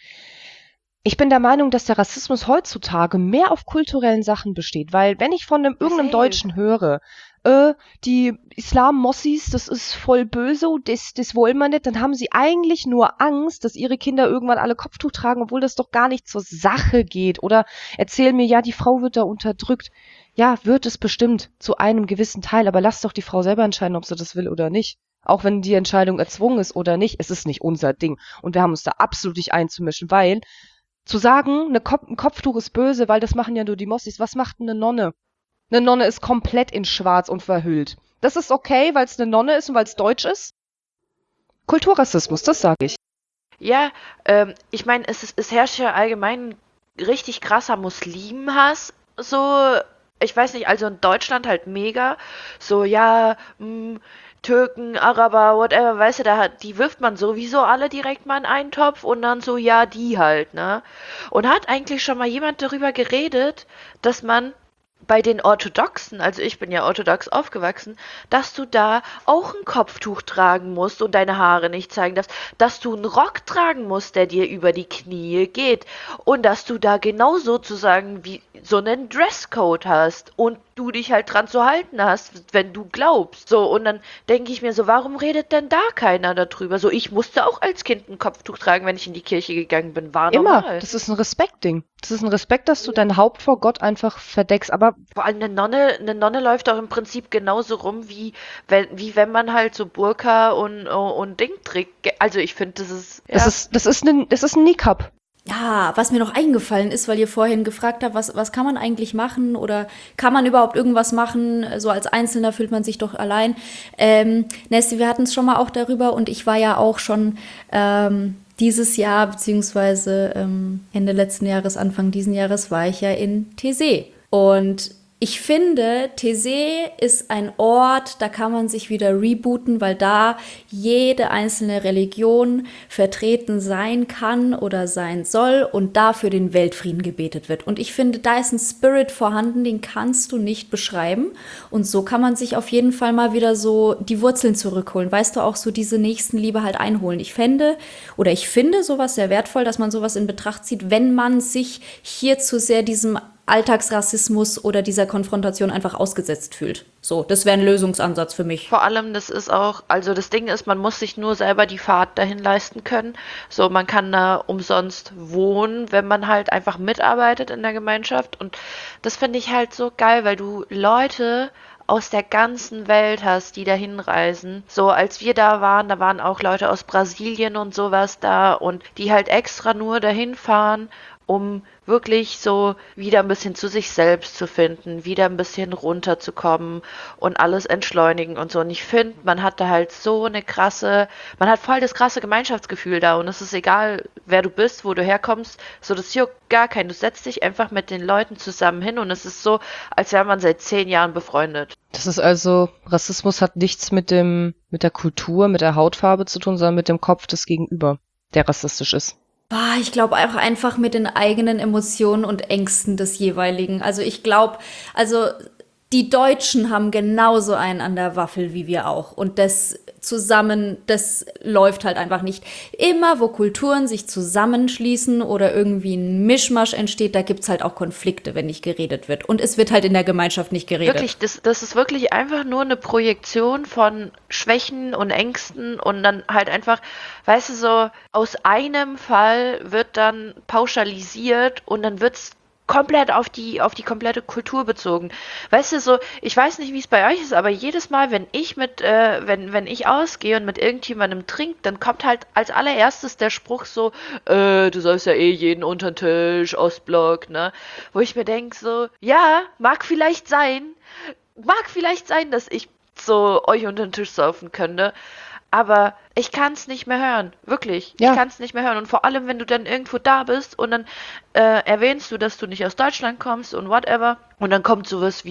A: Ich bin der Meinung, dass der Rassismus heutzutage mehr auf kulturellen Sachen besteht, weil wenn ich von einem,
B: Ja,
A: irgendeinem
B: safe.
A: Deutschen höre, äh, die Islam-Mossis, das ist voll böse, das, das wollen wir nicht, dann haben sie eigentlich nur Angst, dass ihre Kinder irgendwann alle Kopftuch tragen, obwohl das doch gar nicht zur Sache geht. Oder erzählen mir, ja, die Frau wird da unterdrückt. Ja, wird es bestimmt zu einem gewissen Teil, aber lass doch die Frau selber entscheiden, ob sie das will oder nicht. Auch wenn die Entscheidung erzwungen ist oder nicht, es ist nicht unser Ding. Und wir haben uns da absolut nicht einzumischen, weil zu sagen, eine Kop ein Kopftuch ist böse, weil das machen ja nur die Mossis. Was macht eine Nonne? Eine Nonne ist komplett in Schwarz und verhüllt. Das ist okay, weil es eine Nonne ist und weil es deutsch ist? Kulturrassismus, das sage ich.
B: Ja, ähm, ich meine, es, ist- es herrscht ja allgemein richtig krasser Muslimenhass. So, ich weiß nicht, also in Deutschland halt mega. So, ja, mh, Türken, Araber, whatever, weißt du, da hat, die wirft man sowieso alle direkt mal in einen Topf und dann so, ja, die halt, ne? Und hat eigentlich schon mal jemand darüber geredet, dass man bei den Orthodoxen, also ich bin ja orthodox aufgewachsen, dass du da auch ein Kopftuch tragen musst und deine Haare nicht zeigen darfst, dass du einen Rock tragen musst, der dir über die Knie geht und dass du da genau sozusagen wie so einen Dresscode hast und du dich halt dran zu halten hast, wenn du glaubst. So, und dann denke ich mir so, warum redet denn da keiner darüber? So, ich musste auch als Kind ein Kopftuch tragen, wenn ich in die Kirche gegangen bin, war
A: Immer.
B: normal.
A: Das ist ein Respektding. Das ist ein Respekt, dass du dein Haupt vor Gott einfach verdeckst. Aber
B: Vor allem eine Nonne, eine Nonne läuft doch im Prinzip genauso rum, wie wenn, wie wenn man halt so Burka und, und Ding trägt. Also ich finde, das ist,
A: das
B: ja.
A: ist, das ist ein, das ist ein Niqab.
C: Ja, was mir noch eingefallen ist, weil ihr vorhin gefragt habt, was, was kann man eigentlich machen oder kann man überhaupt irgendwas machen? So als Einzelner fühlt man sich doch allein. Ähm, Nessie, wir hatten es schon mal auch darüber und ich war ja auch schon ähm, dieses Jahr, beziehungsweise ähm, Ende letzten Jahres, Anfang diesen Jahres, war ich ja in Taizé. Und ich finde, Taizé ist ein Ort, da kann man sich wieder rebooten, weil da jede einzelne Religion vertreten sein kann oder sein soll und da für den Weltfrieden gebetet wird. Und ich finde, da ist ein Spirit vorhanden, den kannst du nicht beschreiben. Und so kann man sich auf jeden Fall mal wieder so die Wurzeln zurückholen. Weißt du, auch so diese Nächstenliebe halt einholen. Ich fände, oder ich finde sowas sehr wertvoll, dass man sowas in Betracht zieht, wenn man sich hier zu sehr diesem Alltagsrassismus oder dieser Konfrontation einfach ausgesetzt fühlt. So, das wäre ein Lösungsansatz für mich.
B: Vor allem, das ist auch, also das Ding ist, man muss sich nur selber die Fahrt dahin leisten können. So, man kann da umsonst wohnen, wenn man halt einfach mitarbeitet in der Gemeinschaft. Und das finde ich halt so geil, weil du Leute aus der ganzen Welt hast, die da hinreisen. So, als wir da waren, da waren auch Leute aus Brasilien und sowas da und die halt extra nur dahin fahren, um wirklich so wieder ein bisschen zu sich selbst zu finden, wieder ein bisschen runterzukommen und alles entschleunigen und so. Und ich finde, man hat da halt so eine krasse, man hat voll das krasse Gemeinschaftsgefühl da und es ist egal, wer du bist, wo du herkommst, so das juckt gar keinen. Du setzt dich einfach mit den Leuten zusammen hin und es ist so, als wäre man seit zehn Jahren befreundet.
A: Das ist also, Rassismus hat nichts mit dem, mit der Kultur, mit der Hautfarbe zu tun, sondern mit dem Kopf des Gegenüber, der rassistisch ist.
C: Boah, ich glaube auch einfach mit den eigenen Emotionen und Ängsten des jeweiligen. Also ich glaube, also die Deutschen haben genauso einen an der Waffel wie wir auch. Und das zusammen, das läuft halt einfach nicht. Immer, wo Kulturen sich zusammenschließen oder irgendwie ein Mischmasch entsteht, da gibt's halt auch Konflikte, wenn nicht geredet wird. Und es wird halt in der Gemeinschaft nicht geredet.
B: Wirklich, das, das ist wirklich einfach nur eine Projektion von Schwächen und Ängsten und dann halt einfach, weißt du, so aus einem Fall wird dann pauschalisiert und dann wird's komplett auf die auf die komplette Kultur bezogen. Weißt du, so, ich weiß nicht, wie es bei euch ist, aber jedes Mal, wenn ich mit, äh, wenn, wenn ich ausgehe und mit irgendjemandem trinke, dann kommt halt als allererstes der Spruch so, äh, du sollst ja eh jeden unter den Tisch, Ostblock, ne? Wo ich mir denke so, ja, mag vielleicht sein, mag vielleicht sein, dass ich so euch unter den Tisch saufen könnte, aber ich kann es nicht mehr hören, wirklich.
A: Ja.
B: Ich kann es nicht mehr hören. Und vor allem, wenn du dann irgendwo da bist und dann äh, erwähnst du, dass du nicht aus Deutschland kommst und whatever. Und dann kommt sowas wie,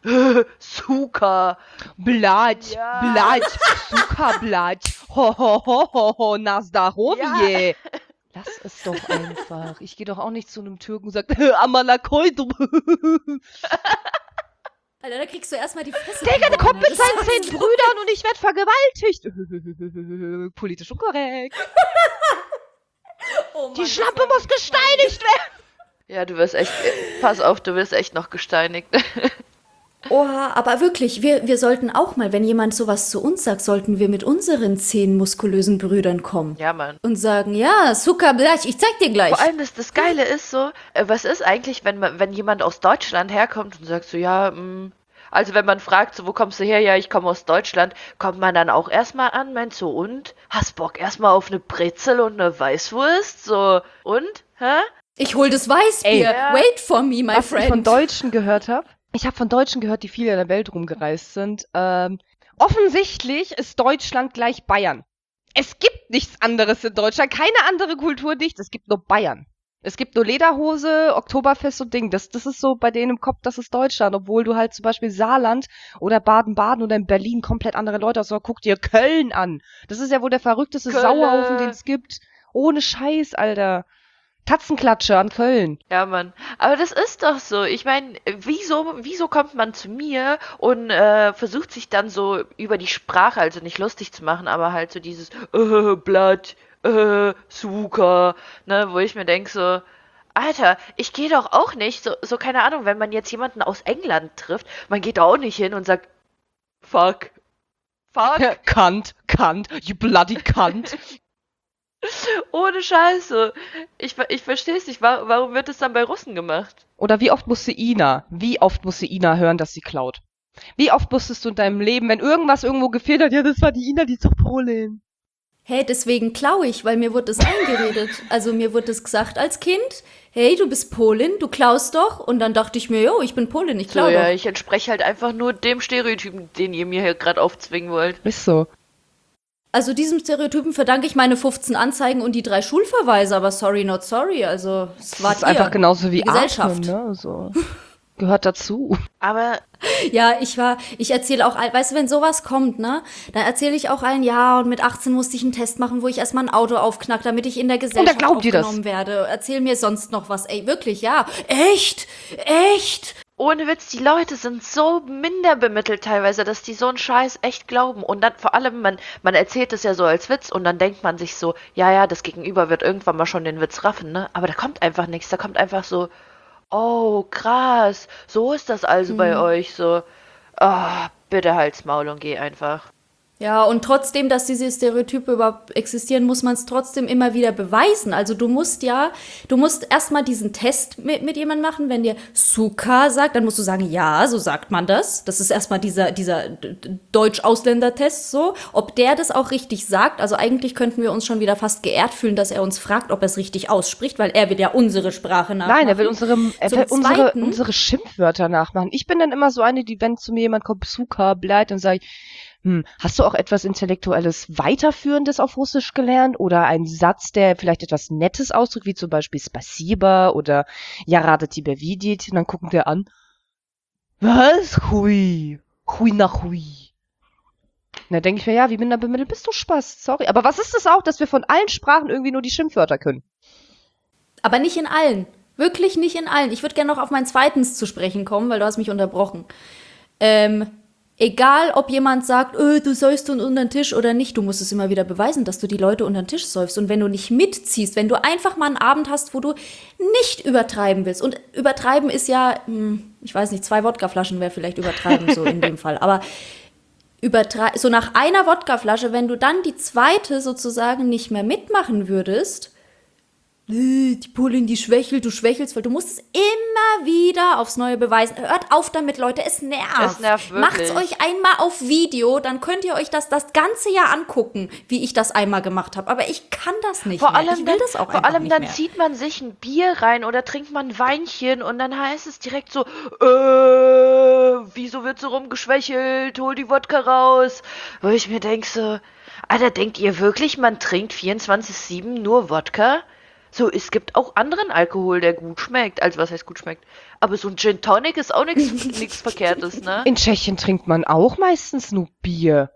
B: Suka.
A: Blatt,
B: Ja.
A: Blatt, Zuckerblatt. Ho, ho, ho, ho, ho, na zdarovje. Lass es doch einfach. Ich gehe doch auch nicht zu einem Türken und sage, Amala koydum.
C: Alter, da kriegst du erstmal die Fresse.
A: Digga, der kommt mit
C: Das
A: seinen
C: sagst
A: zehn
C: du.
A: Brüdern und ich werde vergewaltigt. Politisch unkorrekt.
C: Oh Mann,
A: Die
C: das
A: Schlampe
C: war
A: muss
C: wirklich
A: gesteinigt werden.
B: Ja, du wirst echt, äh, pass auf, du wirst echt noch gesteinigt.
C: Oha, aber wirklich, wir, wir sollten auch mal, wenn jemand sowas zu uns sagt, sollten wir mit unseren zehn muskulösen Brüdern kommen.
B: Ja, Mann.
C: Und sagen, ja, Zucker gleich, ich zeig dir gleich.
B: Vor allem, das, das Geile ist so, äh, was ist eigentlich, wenn man, wenn jemand aus Deutschland herkommt und sagt so, ja, mh, also wenn man fragt, so, wo kommst du her? Ja, ich komme aus Deutschland, kommt man dann auch erstmal an, meint so, und? Hast Bock erstmal auf eine Brezel und eine Weißwurst? So, und? Hä?
C: Ich hol das Weißbier.
A: Ey,
B: ja.
C: Wait for me, my
A: Was
C: friend.
A: ich von Deutschen gehört habe, ich habe von Deutschen gehört, die viel in der Welt rumgereist sind. Ähm, offensichtlich ist Deutschland gleich Bayern. Es gibt nichts anderes in Deutschland, keine andere Kultur nicht. Es gibt nur Bayern. Es gibt nur Lederhose, Oktoberfest und Ding. Das, das ist so bei denen im Kopf, das ist Deutschland. Obwohl du halt zum Beispiel Saarland oder Baden-Baden oder in Berlin komplett andere Leute hast. Aber guck dir Köln an. Das ist ja wohl der verrückteste
B: Kölle.
A: Sauerhaufen, den es gibt. Ohne Scheiß, Alter. Tatzenklatsche an Köln.
B: Ja, Mann. Aber das ist doch so. Ich meine, wieso, wieso kommt man zu mir und äh, versucht sich dann so über die Sprache, also nicht lustig zu machen, aber halt so dieses äh, Blatt, äh, Zucker, ne, wo ich mir denke so, Alter, ich gehe doch auch nicht, so, so keine Ahnung, wenn man jetzt jemanden aus England trifft, man geht da auch nicht hin und sagt, fuck, fuck,
A: Kant, Kant, you bloody Kant.
B: ohne Scheiße. Ich, ver- ich verstehe es nicht. Wa- Warum wird es dann bei Russen gemacht?
A: Oder wie oft musste Ina, wie oft musste Ina hören, dass sie klaut? Wie oft musstest du in deinem Leben, wenn irgendwas irgendwo gefehlt hat, ja, das war die Ina, die ist doch Polin.
C: Hey, deswegen klaue ich, weil mir wurde das eingeredet. Also mir wurde das gesagt als Kind. Hey, du bist Polin, du klaust doch. Und dann dachte ich mir, jo, ich bin Polin, ich
B: So,
C: klau
B: ja,
C: doch.
B: ich entspreche halt einfach nur dem Stereotypen, den ihr mir hier gerade aufzwingen wollt.
A: Ist so.
C: Also diesem Stereotypen verdanke ich meine fünfzehn Anzeigen und die drei Schulverweise, aber sorry, not sorry. Also es
A: Das
C: war
A: ist einfach genauso wie
C: die Gesellschaft.
A: Atmen, ne? So. Gehört dazu.
B: Aber
C: Ja, ich war, ich erzähle auch, all- weißt du, wenn sowas kommt, ne, dann erzähle ich auch allen, ja, und mit achtzehn musste ich einen Test machen, wo ich erstmal ein Auto aufknack, damit ich in der Gesellschaft
A: glaubt ihr das?
C: aufgenommen werde. Erzähl mir sonst noch was. Ey, wirklich, ja. Echt? Echt?
B: ohne Witz, die Leute sind so minder bemittelt teilweise, dass die so einen Scheiß echt glauben. Und dann vor allem, man, man erzählt es ja so als Witz und dann denkt man sich so, ja, ja, das Gegenüber wird irgendwann mal schon den Witz raffen, ne? Aber da kommt einfach nichts. Da kommt einfach so, oh, krass, so ist das also bei euch so. Ah, bitte halt's Maul und geh einfach.
C: Ja, und trotzdem, dass diese Stereotype überhaupt existieren, muss man es trotzdem immer wieder beweisen. Also du musst ja, du musst erstmal diesen Test mit, mit jemandem machen. Wenn dir Suka sagt, dann musst du sagen, ja, so sagt man das. Das ist erstmal dieser, dieser D- D- Deutsch-Ausländer-Test so. Ob der das auch richtig sagt, also eigentlich könnten wir uns schon wieder fast geehrt fühlen, dass er uns fragt, ob er es richtig ausspricht, weil er will ja unsere Sprache nachmachen.
A: Nein, er will unsere, er
C: Zum
A: will unsere,
C: Zweiten-
A: unsere Schimpfwörter nachmachen. Ich bin dann immer so eine, die, wenn zu mir jemand kommt, Psuka, bleibt, dann sage ich, hm, hast du auch etwas Intellektuelles, Weiterführendes auf Russisch gelernt? Oder einen Satz, der vielleicht etwas Nettes ausdrückt, wie zum Beispiel Spasiba oder Ja rade тебя видеть? Und dann gucken wir an. Was? Hui. Hui nach Hui. Und dann denke ich mir, ja, wie minder bemittelt bist du Spaß? Sorry. Aber was ist das auch, dass wir von allen Sprachen irgendwie nur die Schimpfwörter können?
C: Aber nicht in allen. Wirklich nicht in allen. Ich würde gerne noch auf mein zweitens zu sprechen kommen, weil du hast mich unterbrochen. Ähm, egal, ob jemand sagt, äh, du säufst unter den Tisch oder nicht, du musst es immer wieder beweisen, dass du die Leute unter den Tisch säufst. Und wenn du nicht mitziehst, wenn du einfach mal einen Abend hast, wo du nicht übertreiben willst. Und übertreiben ist ja, hm, ich weiß nicht, zwei Wodkaflaschen wäre vielleicht übertreiben so in dem Fall. Aber übertrei- so nach einer Wodkaflasche, wenn du dann die zweite sozusagen nicht mehr mitmachen würdest, äh, die Polin, die schwächelt, du schwächelst, weil du musst es immer wieder aufs Neue beweisen. Hört auf damit, Leute, es nervt.
B: Es nervt wirklich.
C: Macht's euch einmal auf Video, dann könnt ihr euch das das ganze Jahr angucken, wie ich das einmal gemacht habe. Aber ich kann das nicht
B: Vor
C: mehr.
B: allem,
C: ich will
B: dann,
C: das auch
B: vor
C: einfach
B: allem
C: nicht
B: dann
C: mehr.
B: zieht man sich ein Bier rein oder trinkt man ein Weinchen und dann heißt es direkt so, äh, wieso wird so rumgeschwächelt? Hol die Wodka raus. Wo ich mir denke so, Alter, denkt ihr wirklich, man trinkt vierundzwanzig sieben nur Wodka? So, es gibt auch anderen Alkohol, der gut schmeckt. Also, was heißt gut schmeckt? Aber so ein Gin Tonic ist auch nichts Verkehrtes, ne?
A: In Tschechien trinkt man auch meistens nur Bier.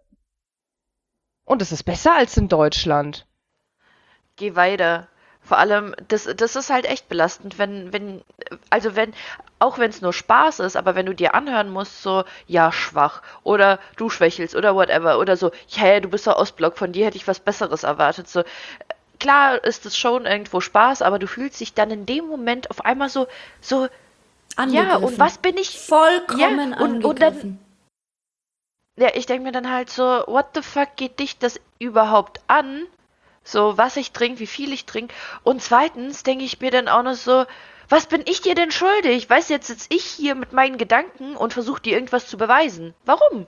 A: Und es ist besser als in Deutschland.
B: Geh weiter. Vor allem, das, das ist halt echt belastend, wenn, wenn, also wenn, auch wenn es nur Spaß ist, aber wenn du dir anhören musst, so, ja, schwach, oder du schwächelst, oder whatever, oder so, ja, du bist doch Ostblock, von dir hätte ich was Besseres erwartet, so. Klar ist es schon irgendwo Spaß, aber du fühlst dich dann in dem Moment auf einmal so, so, ja, und
C: Angegriffen.
B: was bin ich,
C: Vollkommen
B: ja, und, und dann,
C: angegriffen.
B: ja, ich denke mir dann halt so, what the fuck geht dich das überhaupt an? So, was ich trinke, wie viel ich trinke. Und zweitens denke ich mir dann auch noch so, was bin ich dir denn schuldig? Weißt du, jetzt sitze ich hier mit meinen Gedanken und versuche dir irgendwas zu beweisen. Warum?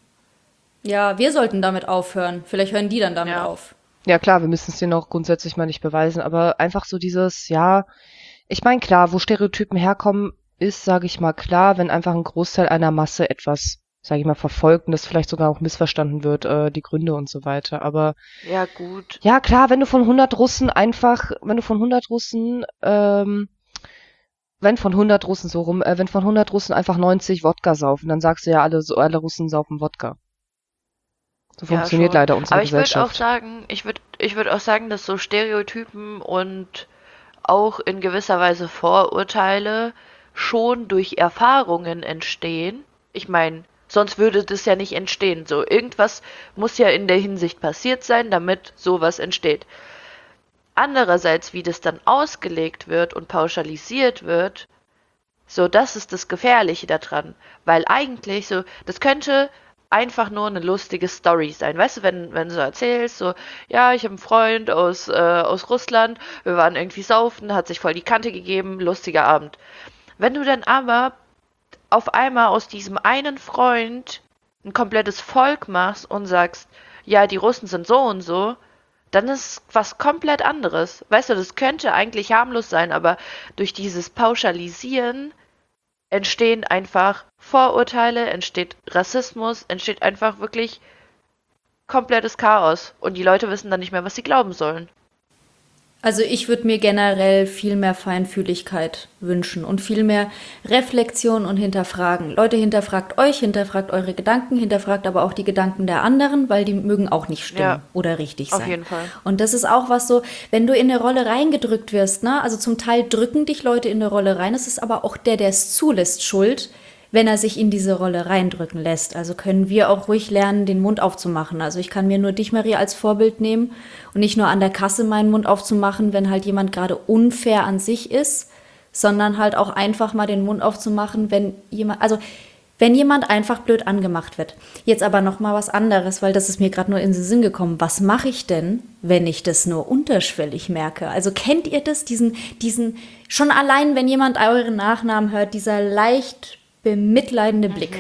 C: Ja, wir sollten damit aufhören. Vielleicht hören die dann damit
B: Ja.
C: auf.
A: Ja klar, wir müssen es denen auch grundsätzlich mal nicht beweisen, aber einfach so dieses, ja, ich meine klar, wo Stereotypen herkommen, ist, sage ich mal, klar, wenn einfach ein Großteil einer Masse etwas, sage ich mal, verfolgt und das vielleicht sogar auch missverstanden wird, äh, die Gründe und so weiter. Aber
B: Ja, gut.
A: ja klar, wenn du von hundert Russen einfach, wenn du von hundert Russen, ähm, wenn von hundert Russen so rum, äh, wenn von hundert Russen einfach neunzig Wodka saufen, dann sagst du ja, alle, so, alle Russen saufen Wodka. So
B: Ja,
A: funktioniert
B: schon.
A: leider unsere
B: Aber ich würde auch
A: Gesellschaft.
B: sagen, ich würde, ich würde auch sagen, dass so Stereotypen und auch in gewisser Weise Vorurteile schon durch Erfahrungen entstehen. Ich meine, sonst würde das ja nicht entstehen. So, irgendwas muss ja in der Hinsicht passiert sein, damit sowas entsteht. Andererseits, wie das dann ausgelegt wird und pauschalisiert wird, so, das ist das Gefährliche daran. Weil eigentlich so, das könnte einfach nur eine lustige Story sein. Weißt du, wenn, wenn du so erzählst, so, ja, ich habe einen Freund aus, äh, aus Russland, wir waren irgendwie saufen, hat sich voll die Kante gegeben, lustiger Abend. Wenn du dann aber auf einmal aus diesem einen Freund ein komplettes Volk machst und sagst, ja, die Russen sind so und so, dann ist was komplett anderes. Weißt du, das könnte eigentlich harmlos sein, aber durch dieses Pauschalisieren entstehen einfach Vorurteile, entsteht Rassismus, entsteht einfach wirklich komplettes Chaos. Und die Leute wissen dann nicht mehr, was sie glauben sollen.
C: Also ich würde mir generell viel mehr Feinfühligkeit wünschen und viel mehr Reflexion und Hinterfragen. Leute, hinterfragt euch, hinterfragt eure Gedanken, hinterfragt aber auch die Gedanken der anderen, weil die mögen auch nicht stimmen
B: Ja,
C: oder richtig
B: auf
C: sein.
B: jeden Fall.
C: Und das ist auch was so, wenn du in eine Rolle reingedrückt wirst, ne? Also zum Teil drücken dich Leute in eine Rolle rein, es ist aber auch der, der es zulässt, schuld, wenn er sich in diese Rolle reindrücken lässt. Also können wir auch ruhig lernen, den Mund aufzumachen. Also ich kann mir nur dich, Marie, als Vorbild nehmen und nicht nur an der Kasse meinen Mund aufzumachen, wenn halt jemand gerade unfair an sich ist, sondern halt auch einfach mal den Mund aufzumachen, wenn jemand, also wenn jemand einfach blöd angemacht wird. Jetzt aber noch mal was anderes, weil das ist mir gerade nur in den Sinn gekommen. Was mache ich denn, wenn ich das nur unterschwellig merke? Also kennt ihr das, diesen, diesen, schon allein, wenn jemand euren Nachnamen hört, dieser leicht bemitleidende Blick.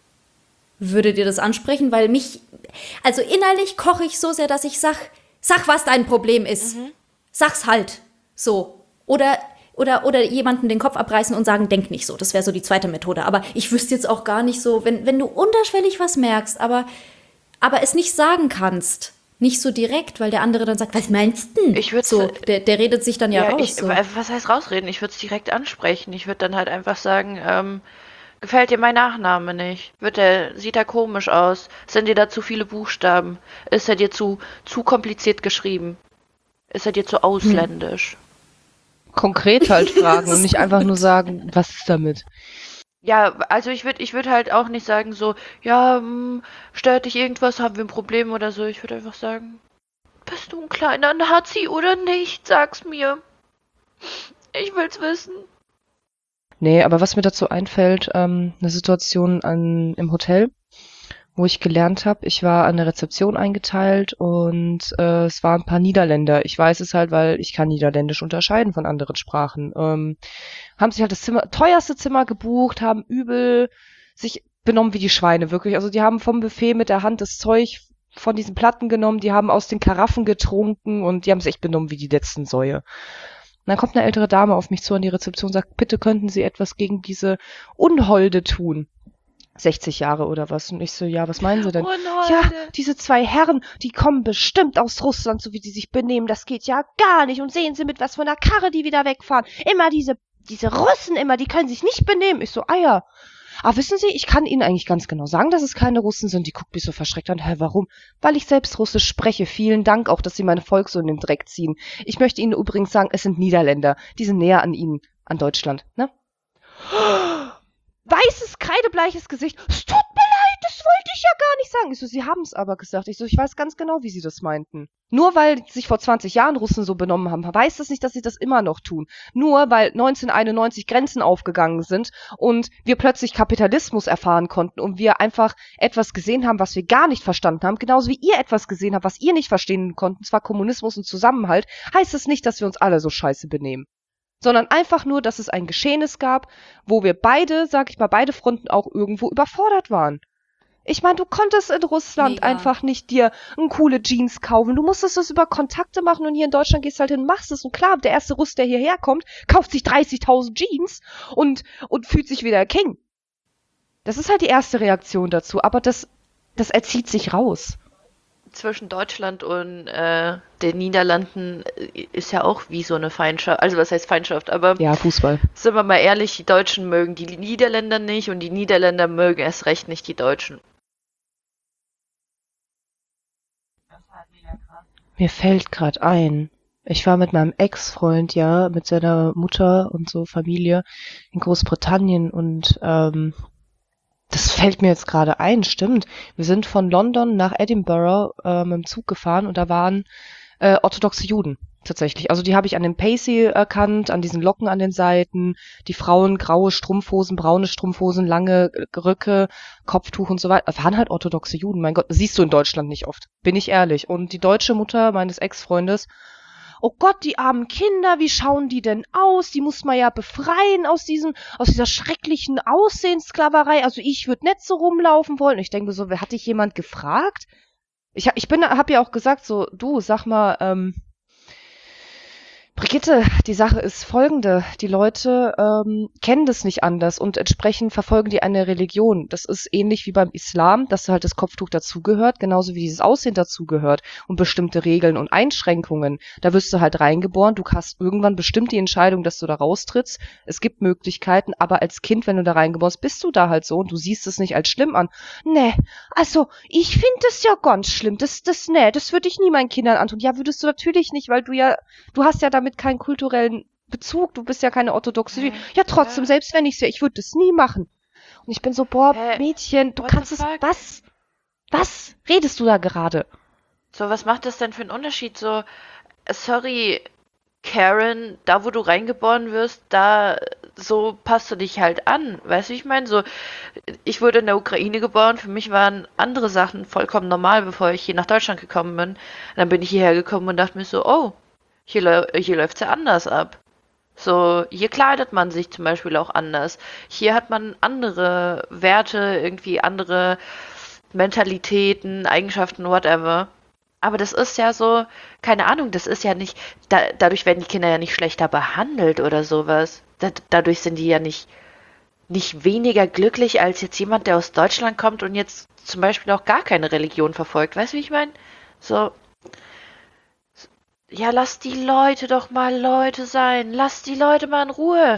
C: Würdet ihr das ansprechen? Weil mich, also innerlich koche ich so sehr, dass ich sag, sag, was dein Problem ist. Sag's halt. So. Oder, oder, oder jemanden den Kopf abreißen und sagen, denk nicht so. Das wäre so die zweite Methode. Aber ich wüsste jetzt auch gar nicht so, wenn, wenn du unterschwellig was merkst, aber, aber es nicht sagen kannst, nicht so direkt, weil der andere dann sagt, was meinst du?
B: Ich würd's-
C: so, der, der redet sich dann ja,
B: Ja,
C: raus.
B: ich,
C: so.
B: was heißt rausreden? Ich würde es direkt ansprechen. Ich würde dann halt einfach sagen, ähm, gefällt dir mein Nachname nicht? Wird der, sieht er komisch aus? Sind dir da zu viele Buchstaben? Ist er dir zu, zu kompliziert geschrieben? Ist er dir zu ausländisch?
A: Konkret halt fragen
C: Das
A: und
C: ist
A: nicht einfach
C: gut.
A: nur sagen, was ist damit?
B: Ja, also ich würde ich würd halt auch nicht sagen so, ja, hm, stört dich irgendwas, haben wir ein Problem oder so. Ich würde einfach sagen, bist du ein kleiner Nazi oder nicht? Sag's mir. Ich will's wissen.
A: Nee, aber was mir dazu einfällt, ähm, eine Situation an, im Hotel, wo ich gelernt habe. Ich war an der Rezeption eingeteilt und äh, es waren ein paar Niederländer. Ich weiß es halt, weil ich kann Niederländisch unterscheiden von anderen Sprachen. Ähm, haben sich halt das Zimmer, teuerste Zimmer gebucht, haben übel sich benommen wie die Schweine, wirklich. Also die haben vom Buffet mit der Hand das Zeug von diesen Platten genommen, die haben aus den Karaffen getrunken und die haben sich echt benommen wie die letzten Säue. Und dann kommt eine ältere Dame auf mich zu an die Rezeption und sagt, bitte könnten Sie etwas gegen diese Unholde tun. sechzig Jahre oder was. Und ich so, ja, was meinen Sie denn?
B: Oh
A: Ja,
B: Leute.
A: diese zwei Herren, die kommen bestimmt aus Russland, so wie die sich benehmen. Das geht ja gar nicht. Und sehen Sie mit was von der Karre, die wieder wegfahren. Immer diese, diese Russen immer, die können sich nicht benehmen. Ich so, ah ja. Aber wissen Sie, ich kann Ihnen eigentlich ganz genau sagen, dass es keine Russen sind. Die guckt mich so verschreckt an. Hä, warum? Weil ich selbst Russisch spreche. Vielen Dank auch, dass Sie meine Volk so in den Dreck ziehen. Ich möchte Ihnen übrigens sagen, es sind Niederländer. Die sind näher an Ihnen, an Deutschland, ne? Weißes, kreidebleiches Gesicht. Es tut mir leid, das wollte ich ja gar nicht sagen. Ich so, Sie haben es aber gesagt. Ich so, ich weiß ganz genau, wie Sie das meinten. Nur weil sich vor zwanzig Jahren Russen so benommen haben, heißt das nicht, dass sie das immer noch tun. Nur weil neunzehnhunderteinundneunzig Grenzen aufgegangen sind und wir plötzlich Kapitalismus erfahren konnten und wir einfach etwas gesehen haben, was wir gar nicht verstanden haben, genauso wie ihr etwas gesehen habt, was ihr nicht verstehen konnten, zwar Kommunismus und Zusammenhalt, heißt es nicht, dass wir uns alle so scheiße benehmen. Sondern einfach nur, dass es ein Geschehnis gab, wo wir beide, sag ich mal, beide Fronten auch irgendwo überfordert waren. Ich meine, du konntest in Russland
C: Mega.
A: einfach nicht dir ein coole Jeans kaufen. Du musstest das über Kontakte machen und hier in Deutschland gehst halt hin und machst es. Und klar, der erste Russ, der hierher kommt, kauft sich dreißigtausend Jeans und, und fühlt sich wie der King. Das ist halt die erste Reaktion dazu, aber das, das erzieht sich raus.
B: Zwischen Deutschland und äh, den Niederlanden äh, ist ja auch wie so eine Feindschaft. Also was heißt Feindschaft? Aber
A: Ja, Fußball.
B: sind wir mal ehrlich, die Deutschen mögen die Niederländer nicht und die Niederländer mögen erst recht nicht die Deutschen.
A: Mir fällt gerade ein, ich war mit meinem Ex-Freund, ja, mit seiner Mutter und so Familie in Großbritannien und ähm, das fällt mir jetzt gerade ein, stimmt. Wir sind von London nach Edinburgh äh, mit dem Zug gefahren und da waren äh, orthodoxe Juden tatsächlich. Also die habe ich an dem Pacey erkannt, an diesen Locken an den Seiten, die Frauen graue Strumpfhosen, braune Strumpfhosen, lange Röcke, Kopftuch und so weiter. Das waren halt orthodoxe Juden, mein Gott, das siehst du in Deutschland nicht oft, bin ich ehrlich. Und die deutsche Mutter meines Ex-Freundes, oh Gott, die armen Kinder, wie schauen die denn aus? Die muss man ja befreien aus diesem, aus dieser schrecklichen Aussehenssklaverei. Also ich würde nicht so rumlaufen wollen. Ich denke so, wer hat dich jemand gefragt? Ich, ich bin, hab ja auch gesagt so, du, sag mal, ähm, Brigitte, die Sache ist folgende. Die Leute ähm, kennen das nicht anders und entsprechend verfolgen die eine Religion. Das ist ähnlich wie beim Islam, dass halt das Kopftuch dazugehört, genauso wie dieses Aussehen dazugehört und bestimmte Regeln und Einschränkungen. Da wirst du halt reingeboren. Du hast irgendwann bestimmt die Entscheidung, dass du da raustrittst. Es gibt Möglichkeiten, aber als Kind, wenn du da reingeboren bist, bist du da halt so und du siehst es nicht als schlimm an. Nee, also ich finde das ja ganz schlimm. Das, das, nee, das würde ich nie meinen Kindern antun. Ja, würdest du natürlich nicht, weil du ja, du hast ja damit keinen kulturellen Bezug, du bist ja keine orthodoxe Jüdin. Ja, trotzdem,
B: Ja.
A: selbst wenn ich es, ich würde das nie machen. Und ich bin so, boah,
B: Hä?
A: Mädchen, du
B: What the
A: kannst es,
B: fuck?
A: was, was redest du da gerade?
B: So, was macht das denn für einen Unterschied? So, äh, sorry, Karen, da wo du reingeboren wirst, da so passt du dich halt an. Weißt du, wie ich meine? So, ich wurde in der Ukraine geboren, für mich waren andere Sachen vollkommen normal, bevor ich hier nach Deutschland gekommen bin. Und dann bin ich hierher gekommen und dachte mir so, oh, hier, läu- hier läuft's ja anders ab. So, hier kleidet man sich zum Beispiel auch anders. Hier hat man andere Werte, irgendwie andere Mentalitäten, Eigenschaften, whatever. Aber das ist ja so, keine Ahnung, das ist ja nicht, da, dadurch werden die Kinder ja nicht schlechter behandelt oder sowas. Da, dadurch sind die ja nicht, nicht weniger glücklich als jetzt jemand, der aus Deutschland kommt und jetzt zum Beispiel auch gar keine Religion verfolgt. Weißt du, wie ich meine? So, ja, lass die Leute doch mal Leute sein. Lass die Leute mal in Ruhe.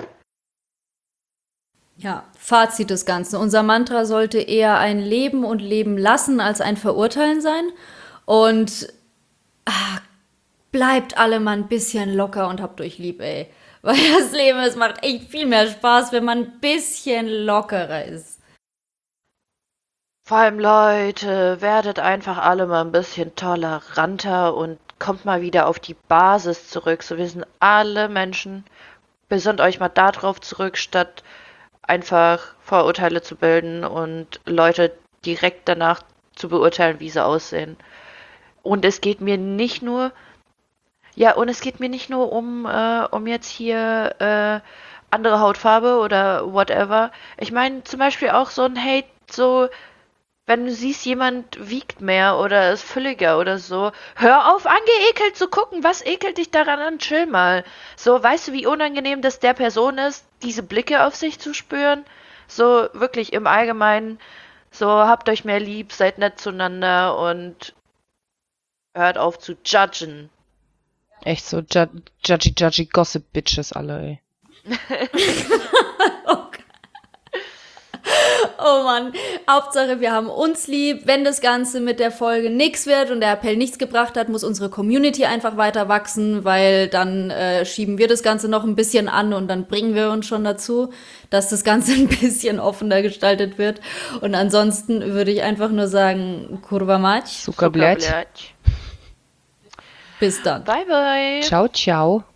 C: Ja, Fazit des Ganzen. Unser Mantra sollte eher ein Leben und Leben lassen als ein Verurteilen sein. Und ah, bleibt alle mal ein bisschen locker und habt euch lieb, ey. Weil das Leben, es macht echt viel mehr Spaß, wenn man ein bisschen lockerer ist.
B: Vor allem Leute, werdet einfach alle mal ein bisschen toleranter und kommt mal wieder auf die Basis zurück. So, wir sind alle Menschen. Besinnt euch mal darauf zurück, statt einfach Vorurteile zu bilden und Leute direkt danach zu beurteilen, wie sie aussehen. Und es geht mir nicht nur, ja, und es geht mir nicht nur um, äh, um jetzt hier äh, andere Hautfarbe oder whatever. Ich meine zum Beispiel auch so ein Hate, so, wenn du siehst, jemand wiegt mehr oder ist fülliger oder so, hör auf, angeekelt zu gucken. Was ekelt dich daran an? Chill mal. So, weißt du, wie unangenehm das der Person ist, diese Blicke auf sich zu spüren? So wirklich im Allgemeinen, so habt euch mehr lieb, seid nett zueinander und hört auf zu judgen.
A: Echt so ju judgy, judgy Gossip Bitches alle, ey.
C: Oh Mann, Hauptsache wir haben uns lieb. Wenn das Ganze mit der Folge nix wird und der Appell nichts gebracht hat, muss unsere Community einfach weiter wachsen, weil dann äh, schieben wir das Ganze noch ein bisschen an und dann bringen wir uns schon dazu, dass das Ganze ein bisschen offener gestaltet wird. Und ansonsten würde ich einfach nur sagen, kurwa mać,
A: Suka, blядь.
B: Blöd.
C: bis dann.
B: Bye, bye.
A: Ciao, ciao.